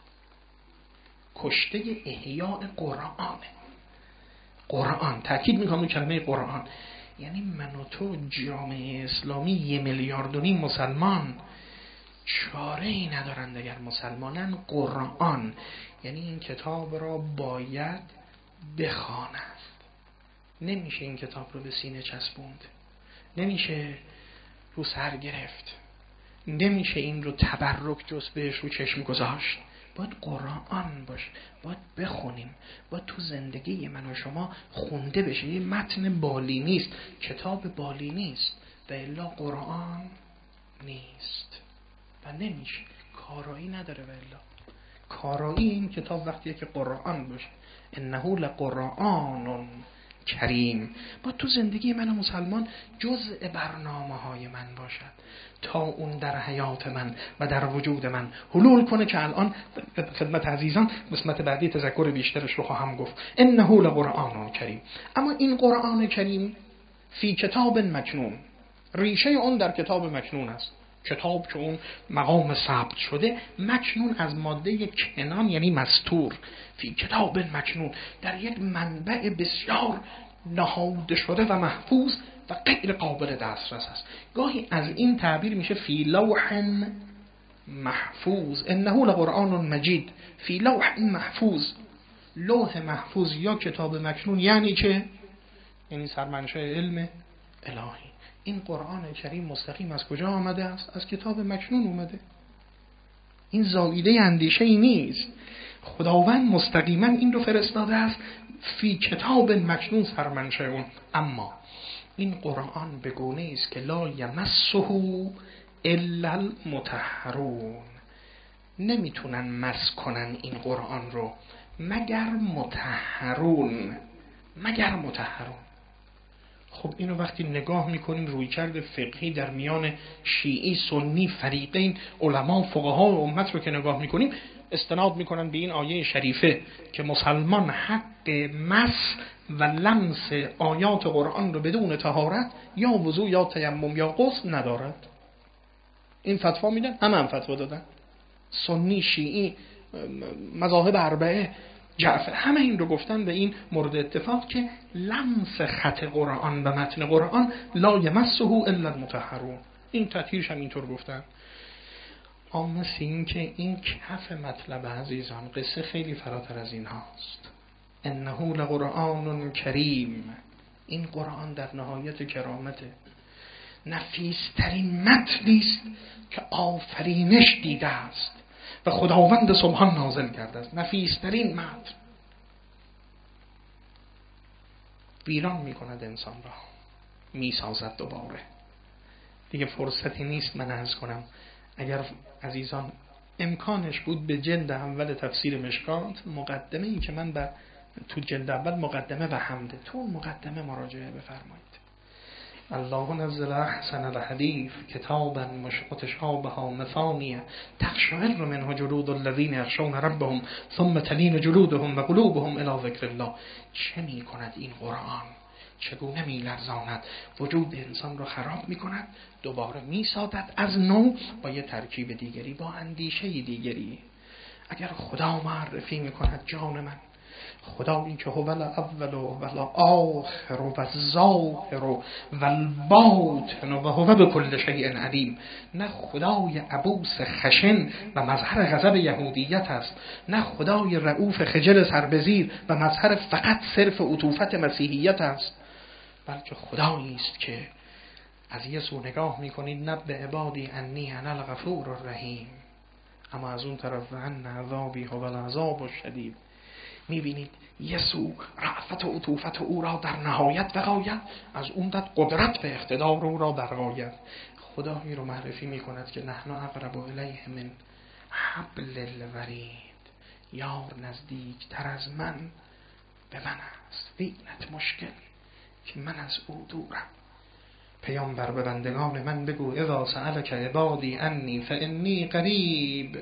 کشته احیاء قرآنه. قرآن، تأکید میکنم اون کلمه قرآن. یعنی من و تو جامعه اسلامی 1.5 میلیارد مسلمان چاره ای ندارند اگر مسلمانن. قرآن یعنی این کتاب را باید بخواند. نمیشه این کتاب رو به سینه چسبوند، نمیشه رو سر گرفت، نمیشه این رو تبرک جز بهش رو چشم گذاشت. باید قرآن باشه، باید بخونیم، باید تو زندگی من و شما خونده بشه. یه متن بالی نیست، کتاب بالی نیست، و الا قرآن نیست و نمیشه. کارایی نداره. و الا کارایی این کتاب وقتیه که قرآن باشه. انه لقرآن کریم. باید تو زندگی من مسلمان جزء برنامه های من باشد تا اون در حیات من و در وجود من حلول کنه، که الان خدمت عزیزان قسمت بعدی تذکر بیشترش رو خواهم گفت. انه لقرآن کریم. اما این قرآن کریم فی کتاب مکنون، ریشه اون در کتاب مکنون است. کتاب که اون مقام ثبت شده، مکنون از ماده کنان یعنی مستور. فی کتاب مکنون، در یک منبع بسیار نهاده شده و محفوظ و غیر قابل دسترس است. گاهی از این تعبیر میشه فی لوح محفوظ. انه لقرآن مجید فی لوح محفوظ. لوح محفوظ یا کتاب مکنون یعنی چه؟ یعنی سرمنشأ علم الهی. این قرآن کریم مستقیم از کجا آمده است؟ از کتاب مکنون اومده. این زائیده اندیشه ای نیست. خداوند مستقیما این رو فرستاده است فی کتاب مکنون سرمنشه اون. اما این قرآن به گونه است که لا یمسه الا المطهرون، نمیتونن مس کنن این قرآن رو مگر مطهرون. خب اینو وقتی نگاه میکنیم رویکرد فقهی در میان شیعی، سنی، فریقین، علما، فقها و امت رو که نگاه میکنیم، استناد میکنن به این آیه شریفه که مسلمان حق مس و لمس آیات قرآن رو بدون طهارت یا وضو یا تیمم یا غسل ندارد. این فتوا میدن، هم فتوا دادن. سنی، شیعی، مذاهب اربعه، جعفر، همه این رو گفتن به این مورد اتفاق که لمس خط قرآن و متن قرآن لا یمسه الا المطهرون. این تطهیرش هم اینطور گفتن. اما این که این کف مطلب عزیزان، قصه خیلی فراتر از این هاست. انه لقرآن کریم، این قرآن در نهایت کرامته، نفیسترین متنی است که آفرینش دیده است و خداوند سبحان نازل کرده است. نفیسترین متن. ویران میکند انسان را، میسازد دوباره. دیگه فرصتی نیست من عرض کنم. اگر عزیزان امکانش بود به جلد اول تفسیر مشکات، مقدمه این که من تو جلد اول مقدمه و حمده، تو مقدمه مراجعه بفرمایید. الله نزل احسن الحدیث کتابا متشابها مثانیه تقشعر منه جلود الذین یخشون ربهم ثم تلین جلودهم و قلوبهم الی ذکر الله. چه می کند این قرآن؟ چگونه می لرزاند، وجود انسان رو خراب می کند، دوباره می سازد از نو با یه ترکیب دیگری، با اندیشه دیگری. اگر خدا معرفی می کند جان من، خدا این که هو الاول و الاخر و الظاهر و الباطن و هو بكل شیء علیم، نه خدای عبوس خشن و مظهر غضب یهودیت است، نه خدای رؤوف خجل سربزیر و مظهر فقط صرف عطوفت مسیحیت است، بلکه خدایی است که از یه سو نگاه میکنید نبئ عبادی انی انا الغفور الرحیم، اما از اون طرف ان عذابی هو العذاب الشدید. میبینید یه سو رأفت و عطوفت او را در نهایت و غایت، از اون داد قدرت و اقتدار او را در غایت. خدایی رو معرفی میکند که نحن اقرب الیه من حبل الورید، یار نزدیک تر از من به من است. وینت مشکل که من از او دورم. پیامبر به بندگان من بگو اذا سألک عبادی انی فانی قریب.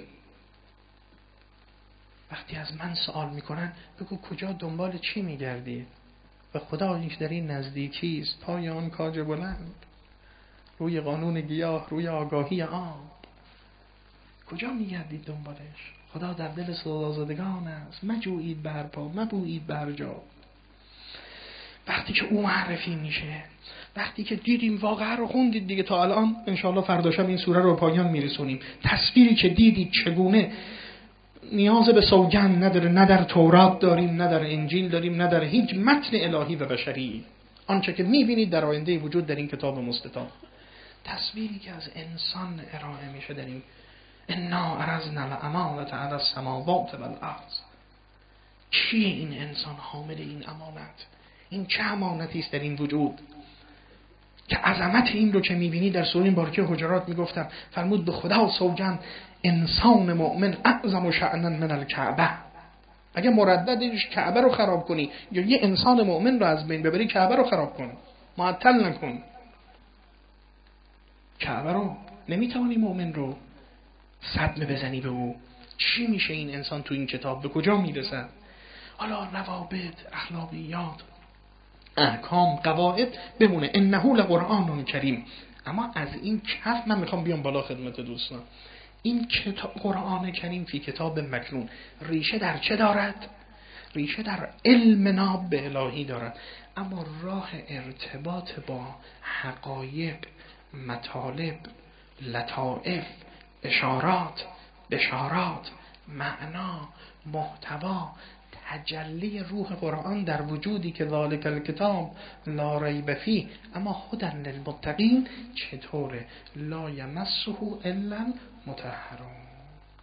وقتی از من سوال میکنن بگو کجا دنبال چی میگردید؟ و خدا اینش در این نزدیکی است، پای آن کاج بلند، روی قانون گیاه، روی آگاهی آب. کجا میگردید دنبالش؟ خدا در دل سودازدگان است. مجویید بر پا، مبویید بر جا. وقتی که او معرفی میشه، وقتی که دیدیم واقعا رو خوندید دیگه تا الان، انشاءالله فرداشم این سوره رو پایان میرسونیم. تصویری که دیدید چگونه نیاز به سوگند نداره، نه در تورات داریم، نه در انجیل داریم، نه در هیچ متن الهی و بشری. آنچه که میبینید در آینده وجود در این کتاب مستطاب، تصویری که از انسان ارائه میشه در این انا عرضنا الامانة علی السماوات والارض. کیه این انسان حامل این امانت؟ این چه امانتی است در این وجود که عظمت این رو که میبینی؟ در سوره بارکه حجرات میگفتم، فرمود به خدا سوگند انسان مؤمن اعظم شأنا من الکعبه. اگه مرددش کعبه رو خراب کنی یا یه انسان مؤمن رو از بین ببری، کعبه رو خراب کن، معطل نکن. کعبه رو نمیتوانی مؤمن رو صدمه بزنی به او. چی میشه این انسان تو این کتاب؟ به کجا میرسد؟ حالا روابط، اخلاقیات، احکام، قواعد بمونه. انه لقرآن کریم. اما از این کف من میخوام بیام بالا خدمت دوستان. این کتاب قرآن کریم فی کتاب مکنون ریشه در چه دارد؟ ریشه در علم ناب به الهی دارد، اما راه ارتباط با حقایق، مطالب، لطائف، اشارات، بشارات، معنا، محتوا، تجلی روح قرآن در وجودی که ذالک الکتاب لا ریب فیه، اما هدی للمتقین چطوره؟ لا یمسه الا المطهرون.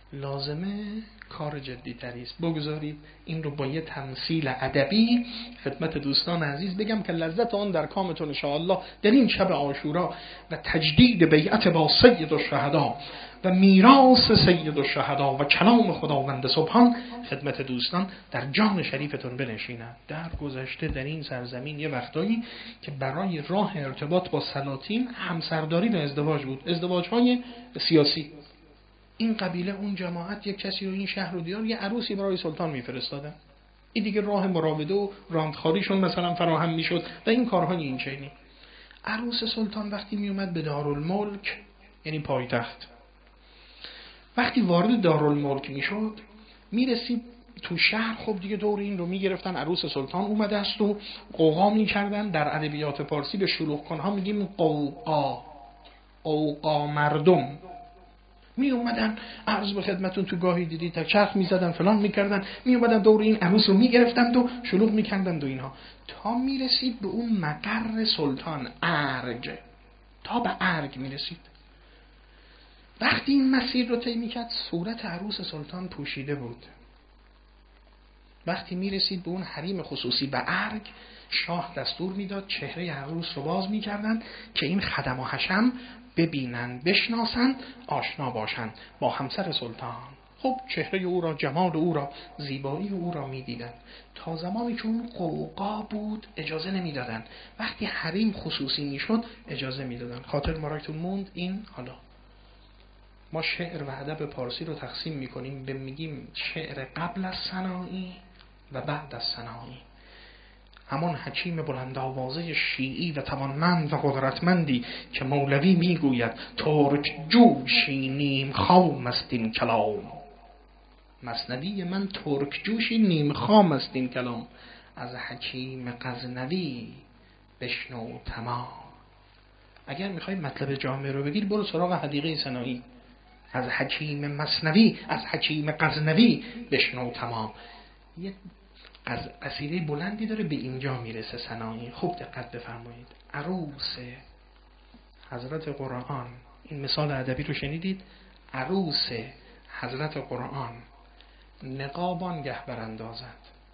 لازمه کار جدی تری است. بگذارید این رو با یه تمثیل ادبی خدمت دوستان عزیز بگم که لذت آن در کامتون ان شاء الله در این شب عاشورا و تجدید بیعت با سید الشهدا و میراث سید الشهدا و کلام خداوند سبحان خدمت دوستان در جان شریفتون بنشینم. در گذشته در این سرزمین یه وقتایی که برای راه ارتباط با سلاطین همسرداری و ازدواج بود، ازدواج‌های سیاسی. این قبیله اون جماعت یک کسی رو این شهر رو دیار یه عروسی برای سلطان میفرستادن. این دیگه راه مراوده و راندخاریشون مثلا فراهم میشد و این کارهای این چنینی. عروس سلطان وقتی می اومد به دارالملک یعنی پایتخت، وقتی وارد دارالملک میشد میرسید تو شهر، خب دیگه دور این رو میگرفتن عروس سلطان اومده است و قوقا میکردن. در ادبیات پارسی به شلوغ کنها میگیم قوقا، قوقا مردم می اومدن. عرض به خدمتون تو گاهی دیدی تا چرخ میزدن فلان میکردن، می اومدن دور این عروس رو میگرفتن و شلوغ میکردن و اینها تا میرسید به اون مقر سلطان ارگ، تا به ارگ میرسید. وقتی این مسیر رو طی میکرد صورت عروس سلطان پوشیده بود. وقتی میرسید به اون حریم خصوصی به ارگ، شاه دستور میداد چهره عروس رو باز میکردن که این خدم و حشم ببینن، بشناسن، آشنا باشن با همسر سلطان. خب چهره او را، جمال او را، زیبایی او را میدیدن. تا زمانی که اون قوقا بود اجازه نمیدادن، وقتی حریم خصوصی میشد اجازه میدادن. خاطر مرایتون موند این. حالا ما شعر و ادب پارسی رو تقسیم میکنیم به میگیم شعر قبل از ثنایی و بعد از ثنایی. همون حکیم بلند آوازه شیعی و توانمند و قدرتمندی که مولوی میگوید ترک جوشی نیم خام است این کلام، مثنوی من ترک جوشی نیم خام است این کلام، از حکیم غزنوی بشنو تمام. اگر میخوای مطلب جامع رو بگیر برو سراغ حدیقه ثنایی، از حکیم مثنوی، از حکیم غزنوی بشنو تمام. یه قصیده بلندی داره به اینجا میرسه ثنایی. خوب دقت بفرمایید. عروس حضرت قرآن، این مثال ادبی رو شنیدید؟ عروس حضرت قرآن نقابان گه براندازد،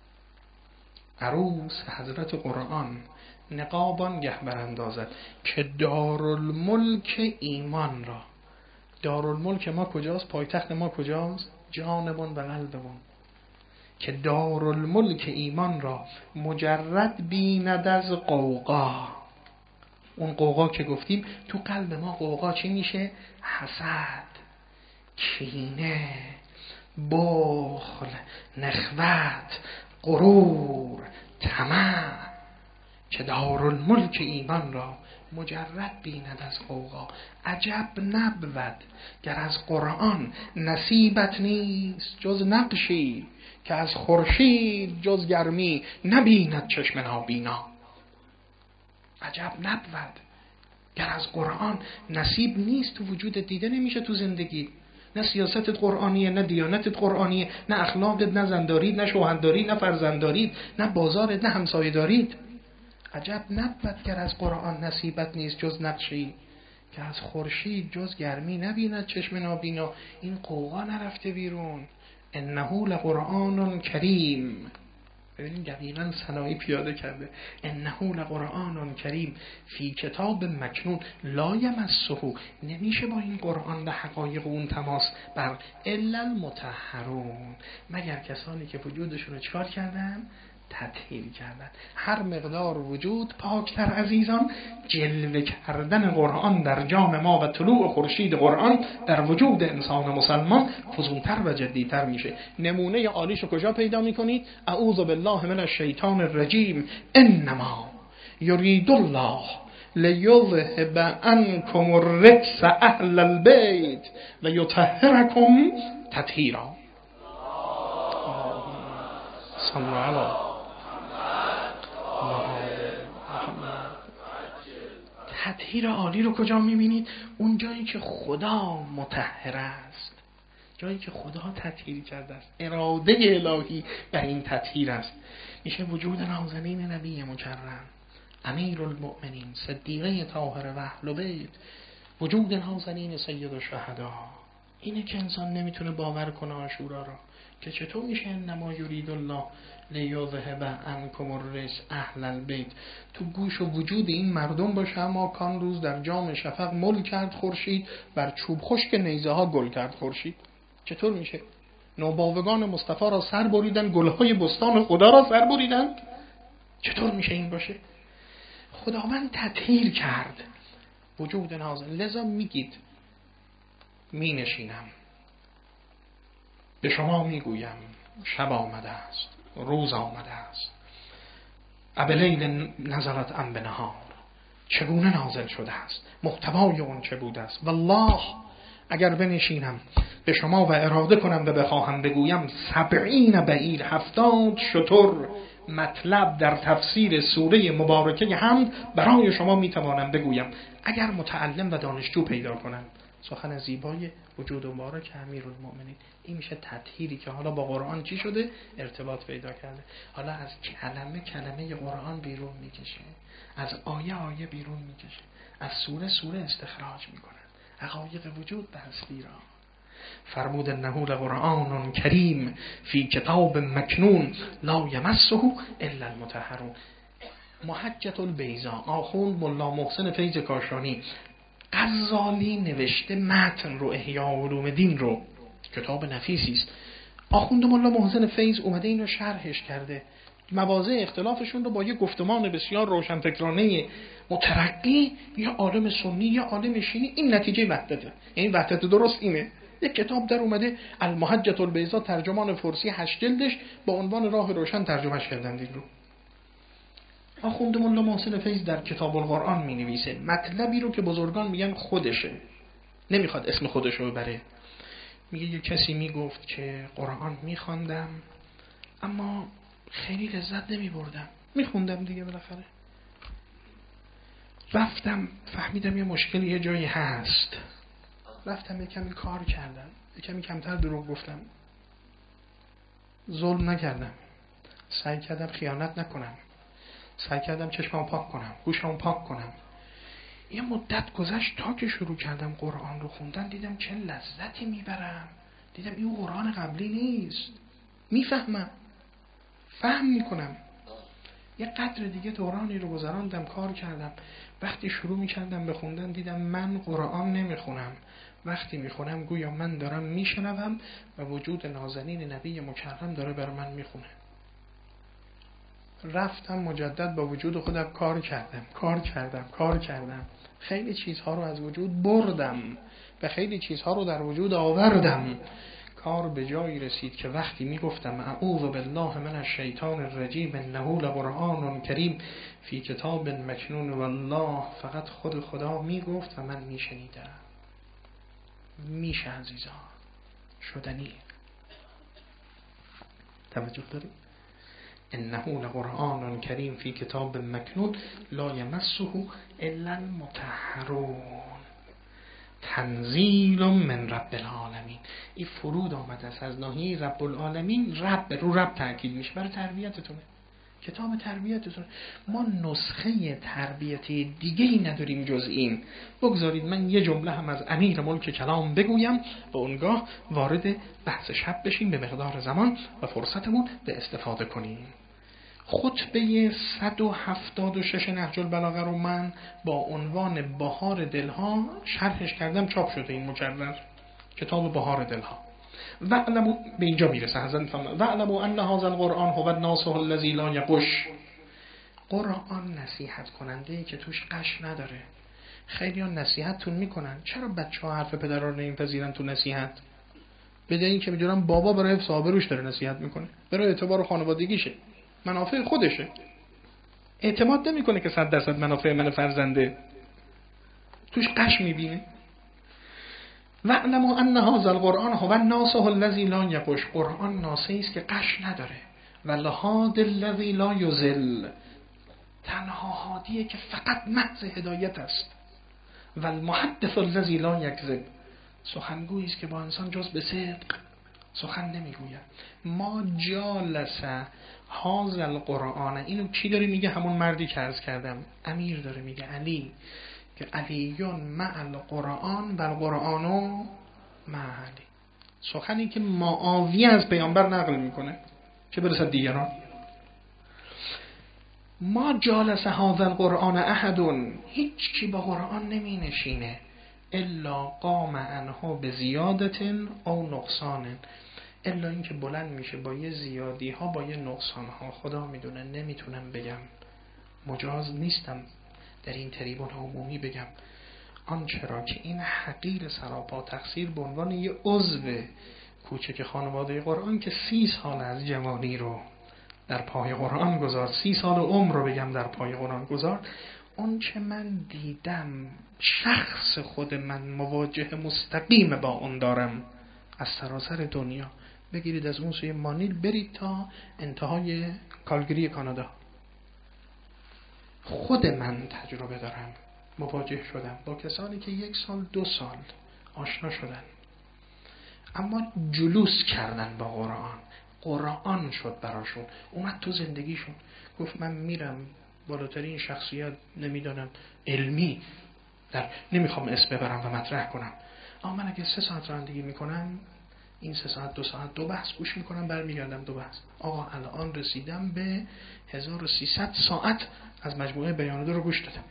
عروس حضرت قرآن نقابان گه براندازد که دارالملک ایمان را، دارالملک ما کجاست؟ پایتخت ما کجاست؟ جانمون و قلبمون. که دارالملک ایمان را مجرد بیند از قوقا. اون قوقا که گفتیم تو قلب ما قوقا چی میشه؟ حسد، کینه، بخل، نخوت، غرور، طمع. که دارالملک ایمان را مجرد بیند از قوقا. عجب نبود گر از قرآن نصیبت نیست جز نقشی، که از خورشید جز گرمی نبیند چشم نابینا. عجب نبود گر از قرآن نصیب نیست تو وجود، دیده نمیشه تو زندگی. نه سیاستت قرآنیه، نه دیانتت قرآنیه، نه اخلاقت، نه زندارید، نه شوهردارید، نه فرزندارید، نه بازارت، نه همسایه دارید. عجب نبود گر از قرآن نصیبت نیست جز نقشی، که از خورشید جز گرمی نبیند چشم نابینا. این قوقا نرفته بیرون. انه لقرآن کریم. ببینید دقیقاً ثنایی پیاده کرده. انه لقرآن کریم فی کتاب مکنون لا یمسه. نمیشه با این قرآن و حقایق اون تماس بر الا المطهرون، مگر کسانی که وجودشون رو چکار کردن؟ تطهیر کردن. هر مقدار وجود پاکتر عزیزان، جلوه کردن قرآن در جان ما و طلوع خورشید قرآن در وجود انسان مسلمان فزونتر و جدیتر میشه. نمونه عالیشو کجا پیدا میکنید؟ اعوذ بالله من الشیطان الرجیم. انما یرید الله لیذهب عنکم الرجس اهل البیت و یطهرکم تطهیرا. صلی الله علیه. تطهیر عالی رو کجا میبینید؟ اون جایی که خدا مطهر است، جایی که خدا تطهیر کرده است. اراده الهی در این تطهیر است. میشه وجود نازنین نبی مکرم، امیر المؤمنین، صدیقه طاهره و اهل بیت، وجود نازنین سید الشهدا. اینه که انسان نمیتونه باور کنه عاشورا را، که چطور میشه انما یرید الله لیذهب عنکم الرجس اهل البیت، تو گوش و وجود این مردم باشه، اما کان روز در جام شفق مل کرد خورشید، بر چوب خشک نیزه ها گل کرد خورشید. چطور میشه؟ نوباوگان مصطفی را سر بریدن، گلهای بستان خدا را سر بریدن. چطور میشه این باشه؟ خداوند تطهیر کرد وجود نازل. لذا میگید می نشینم به شما میگویم شب آمده است، روز آمده است، ابلیل نزلت ام به نهار، چگونه نازل شده است، محتوای اون چه بوده است. والله اگر بنشینم به شما و اراده کنم و بخواهم بگویم 70 بعیر 70 شتر مطلب در تفسیر سوره مبارکه حمد برای شما میتوانم بگویم، اگر متعلم و دانشجو پیدا کنم. سخن زیبای وجود مبارک امیرالمؤمنین. این میشه تطهیری که حالا با قرآن چی شده؟ ارتباط پیدا کرده. حالا از کلمه قرآن بیرون میکشه، از آیه بیرون میکشه، از سوره استخراج میکنن. حقایق وجود به هستی را فرمود انه لقرآن کریم فی کتاب مکنون لا یمسه الا المطهرون. محجة البیضاء آخوند ملا محسن فیض کاشانی غزالی نوشته متن رو، احیاء علوم دین رو، کتاب نفیسی است. آخوند ملا محسن فیض اومده این رو شرحش کرده، مواضع اختلافشون رو با یه گفتمان بسیار روشنفکرانه مترقی، یا عالم سنی یا عالم شیعی، این نتیجه وحدته. یعنی وحدت درست اینه. یک کتاب در اومده المحجة البیضاء، ترجمان فرسی 8 جلدش با عنوان راه روشن ترجمهش کردن این رو. آخوند ملا محسن فیض در کتاب القرآن می نویسه مطلبی رو که بزرگان میگن خودشه، نمیخواد اسم خودش رو ببره. میگه یه کسی میگفت که قرآن میخواندم اما خیلی لذت نمیبردم، میخوندم دیگه بالاخره، رفتم فهمیدم یه مشکلی یه جایی هست، رفتم یه کمی کار کردم، یه کمی کمتر دروغ گفتم، ظلم نکردم، سعی کردم خیانت نکنم، سعی کردم چشمم پاک کنم، گوشم پاک کنم. یه مدت گذشت تا که شروع کردم قرآن رو خوندن، دیدم چه لذتی میبرم، دیدم این قرآن قبلی نیست، میفهمم، فهم میکنم. یه قدر دیگه دورانی رو گذراندم، کار کردم، وقتی شروع میکردم به خوندن دیدم من قرآن نمیخونم، وقتی میخونم گویا من دارم میشنوم و وجود نازنین نبی مکرم داره بر من میخونه. رفتم مجدد با وجود خودم کار کردم، خیلی چیزها رو از وجود بردم و خیلی چیزها رو در وجود آوردم. کار به جایی رسید که وقتی میگفتم اعوذ بالله من الشیطان الرجیم انه لقرآن کریم فی کتاب مکنون والله، فقط خود خدا میگفت و من میشنیدم. میشه عزیزان، شدنی. توجه دارید؟ انه لقرآن کریم فی کتاب مکنون لا یمسه الا المطهرون تنزیل من رب العالمین. این فرود آمده است از ناحیه رب العالمین. رب تاکید میشه برای تربیتتونه، کتاب تربیتتونه. ما نسخه تربیتی دیگه‌ای نداریم جز این. بگذارید من یه جمله هم از امیر ملک کلام بگویم و اونگاه وارد بحث شب بشیم به مقدار زمان و فرصتمون به استفاده کنیم. خطبه 176 نهج البلاغه رو من با عنوان بهار دلها شرحش کردم، چاپ شده این مجلد، کتاب بهار دلها. وعلموا، به اینجا میرسه حضرت وعلموا ان هذا القرآن هو الناصح الذی لا یغش. قرآن نصیحت کننده ای که توش غش نداره. خیلی ها نصیحتتون میکنن، چرا بچه ها حرف پدر رو نمیپذیرن تو نصیحت؟ بده این که میدونم بابا برای حفظ آبروش داره نصیحت میکنه، برای اعتبار خانوادگیشه، منافع خودشه، اعتماد نمیکنه که 100% منافع من فرزنده، توش غش میبینه. وَاعْلَمُوا أَنَّ هَذَا الْقُرْآنَ هُوَ النَّاصِحُ الَّذِی لَا یغش. قرآن ناصحی است که غش نداره. وَالْهَادِ الَّذِی لَا یضل، تنها هادیه که فقط محض هدایت است. وَالْمُحَدِّثُ الَّذِی لا یکذب، سخنگویی است که با انسان جز به صدق سخن نمیگوید. ما جالس هذا القرآن، اینو کی داره میگه؟ همون مردی که عرض کردم، امیر داره میگه، علی، که علیون مع القرآن و القرآن معالی، سخنی که معاوی از پیامبر نقل میکنه چه برسد دیگران. ما جالس هذا القرآن احد، هیچ کی با قرآن نمی نشینه الا قام عنه بزیادت او نقصان، الا اینکه بلند میشه با یه زیادی ها با یه نقصان ها. خدا میدونه نمیتونم بگم، مجاز نیستم در این تریبون عمومی بگم آنچه را که این حقیر سراپا تقصیر به عنوان یه عضو کوچک خانواده قرآن که 30 سال از جوانی رو در پای قرآن گذار، 30 سال عمر رو بگم در پای قرآن گذار، اون چه من دیدم شخص خود من مواجه مستقیم با اون دارم از سراسر دنیا. بگیرید از اون سوی مانیل برید تا انتهای کالگری کانادا. خود من تجربه دارم، مواجه شدم با کسانی که 1 سال 2 سال آشنا شدن اما جلوس کردن با قرآن، قرآن شد براشون، اومد تو زندگیشون. گفت من میرم بالاترین شخصیت نمیدانم علمی در نمیخوام اسم ببرم و مطرح کنم، اما من اگه 3 ساعت رانندگی میکنم این 3 ساعت 2 ساعت 2 بحث گوش میکنم برمیگردم 2 بحث. آقا الان رسیدم به 1300 ساعت از مجموعه بیان 2 رو گوش دادم.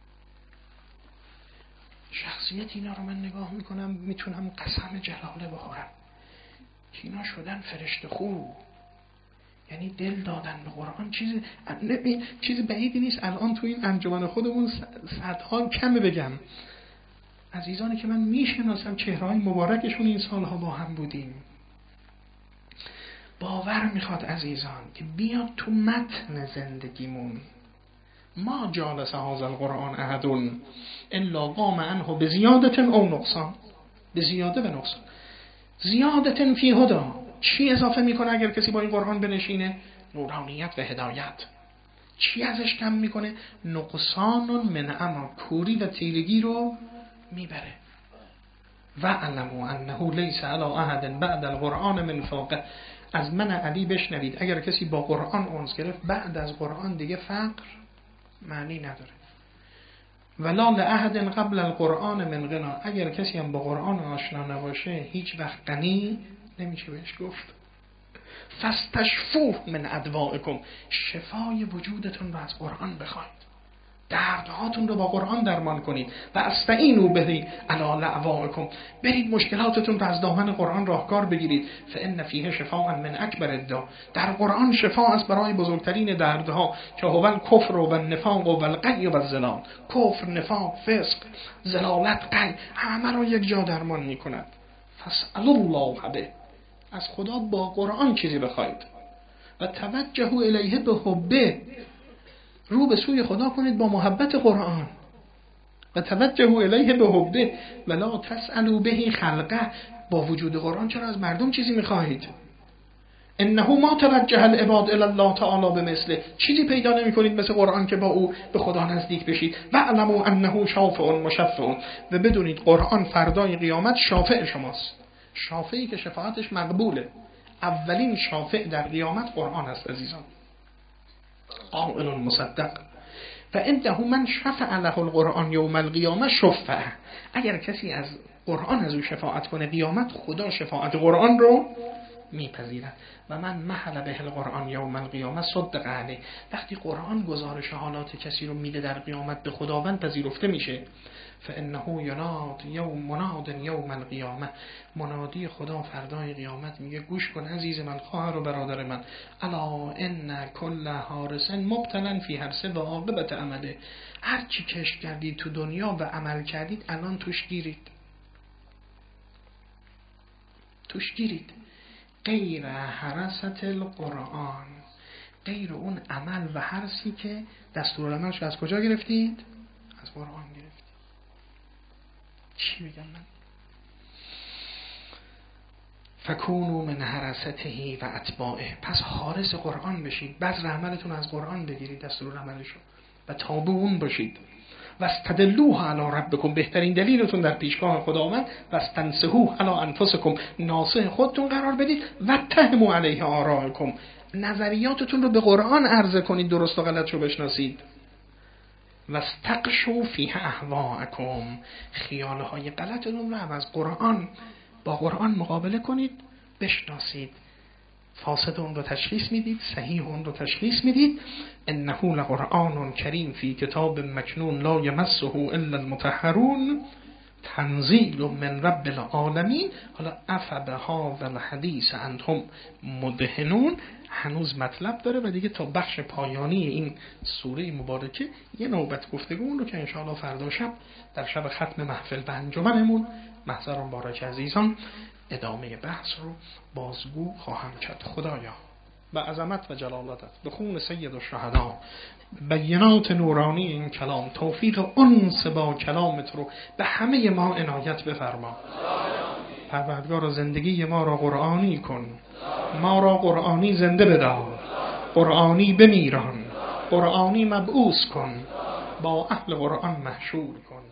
شخصیت اینا رو من نگاه میکنم میتونم قسم جلاله بخورم که اینا شدن فرشته خو، یعنی دل دادن به قرآن. چیز بعیدی نیست. الان تو این انجمن خودمون صدها کمه بگم عزیزانی که من میشناسم چهره‌های مبارکشون این سالها با هم بودیم. باور میخواد عزیزان که بیاد تو متن زندگیمون. ما جالس هذا القرآن احد الا قام عنه بزیادت او نقصان، بزیاده و نقصان. زیادت فی هدی، چی اضافه میکنه اگر کسی با این قرآن بنشینه؟ نورانیت و هدایت. چی ازش کم میکنه؟ نقصان من اما، کوری و تیرگی رو میبره. و علموا انه لیس علی احد بعد القرآن من فوقه، از من علی بشنوید اگر کسی با قرآن انس گرفت بعد از قرآن دیگه فقر معنی نداره. ولا لاحد قبل القرآن من غنا، اگر کسی هم با قرآن آشنا نباشه هیچ وقت غنی نمیشه بهش گفت. فاستشفوه من ادوائکم، شفای وجودتون رو از قرآن بخواید، دردهاتون رو با قرآن درمان کنید. و استعینوا به علی لعوائکم، برید مشکلاتتون رو از دامن قرآن راهکار بگیرید. فان فیه شفاء من اکبر الداء، در قرآن شفا است برای بزرگترین دردها که هو الکفر و النفاق و الغی و الضلال. کفر، نفاق، فسق، ضلالت، غی، همه رو یک جا درمان میکند. فاسألوا الله به، از خدا با قرآن چیزی بخواید. و توجهوا الیه بحبه، رو به سوی خدا کنید با محبت قرآن. و توجهوا الیه بحبه ولا تسألوا به خلقه، با وجود قرآن چرا از مردم چیزی میخواهید؟ انه ما توجه العباد الی الله تعالی بمثله، چیزی پیدا نمی کنید مثل قرآن که با او به خدا نزدیک بشید. و علموا انه شافع مشفع، و بدونید قرآن فردای قیامت شافع شماست، شافعی که شفاعتش مقبوله. اولین شافع در قیامت قرآن است عزیزان. قائل مصدق. فانه من شفع له القرآن یوم القیامه شفع، اگر کسی از قرآن از او شفاعت کنه قیامت خدا شفاعت قرآن رو میپذیرد. و من محل به القرآن یوم القیامه صدق علیه، وقتی قرآن گزارش حالات کسی رو میده در قیامت به خداوند پذیرفته میشه. فانه یناد یوم القیامه، منادی خدا فردای قیامت میگه گوش کن عزیز من، خواهر و برادر من، الا ان کل حارس مبتلا فی حرث و عاقبت عمله، هر چی کشت کردید تو دنیا و عمل کردید الان توش گیرید. غیر حرست القرآن، غیر اون عمل و حرسی که دستورالعملش از کجا گرفتید؟ از قرآن گرفتید. چی بگم من؟ فکونوا من حرسته و اتباعه، پس حارس قرآن بشید، بذر عملتون از قرآن بگیرید دستورالعملشو و تابع اون باشید. و استدلوها علی ربکم، بهترین دلیلتون در پیشگاه خداوند. و استنصحوه علی انفسکم، ناصح خودتون قرار بدید. و اتهموا علیه آرائکم، نظریاتتون رو به قرآن عرضه کنید، درست و غلط رو بشناسید. و استقشوا فیه اهواءکم، خیالهای غلطتون رو از قرآن با قرآن مقابله کنید، بشناسید، فاسد اون رو تشخیص میدید، صحیح اون رو تشخیص میدید. انه لقرآن کریم فی کتاب مکنون لا یمسه الا المطهرون تنزیل من رب العالمین. حالا افبها و الحدیث انتم مدهنون هنوز مطلب داره و دیگه تا بخش پایانی این سوره مبارکه یه نوبت گفتگو اون رو که انشاءالله فردا شب در شب ختم محفل به انجمنمون محضر مبارک عزیزان ادامه بحث رو بازگو خواهم کرد. خدایا به عظمت و جلالتت، به خون سید الشهدا، بینات نورانی این کلام، توفیق انس با کلامت رو به همه ما عنایت بفرما. پروردگار زندگی ما را قرآنی کن، ما را قرآنی زنده بدار، قرآنی بمیران، قرآنی مبعوث کن، با اهل قرآن محشور کن.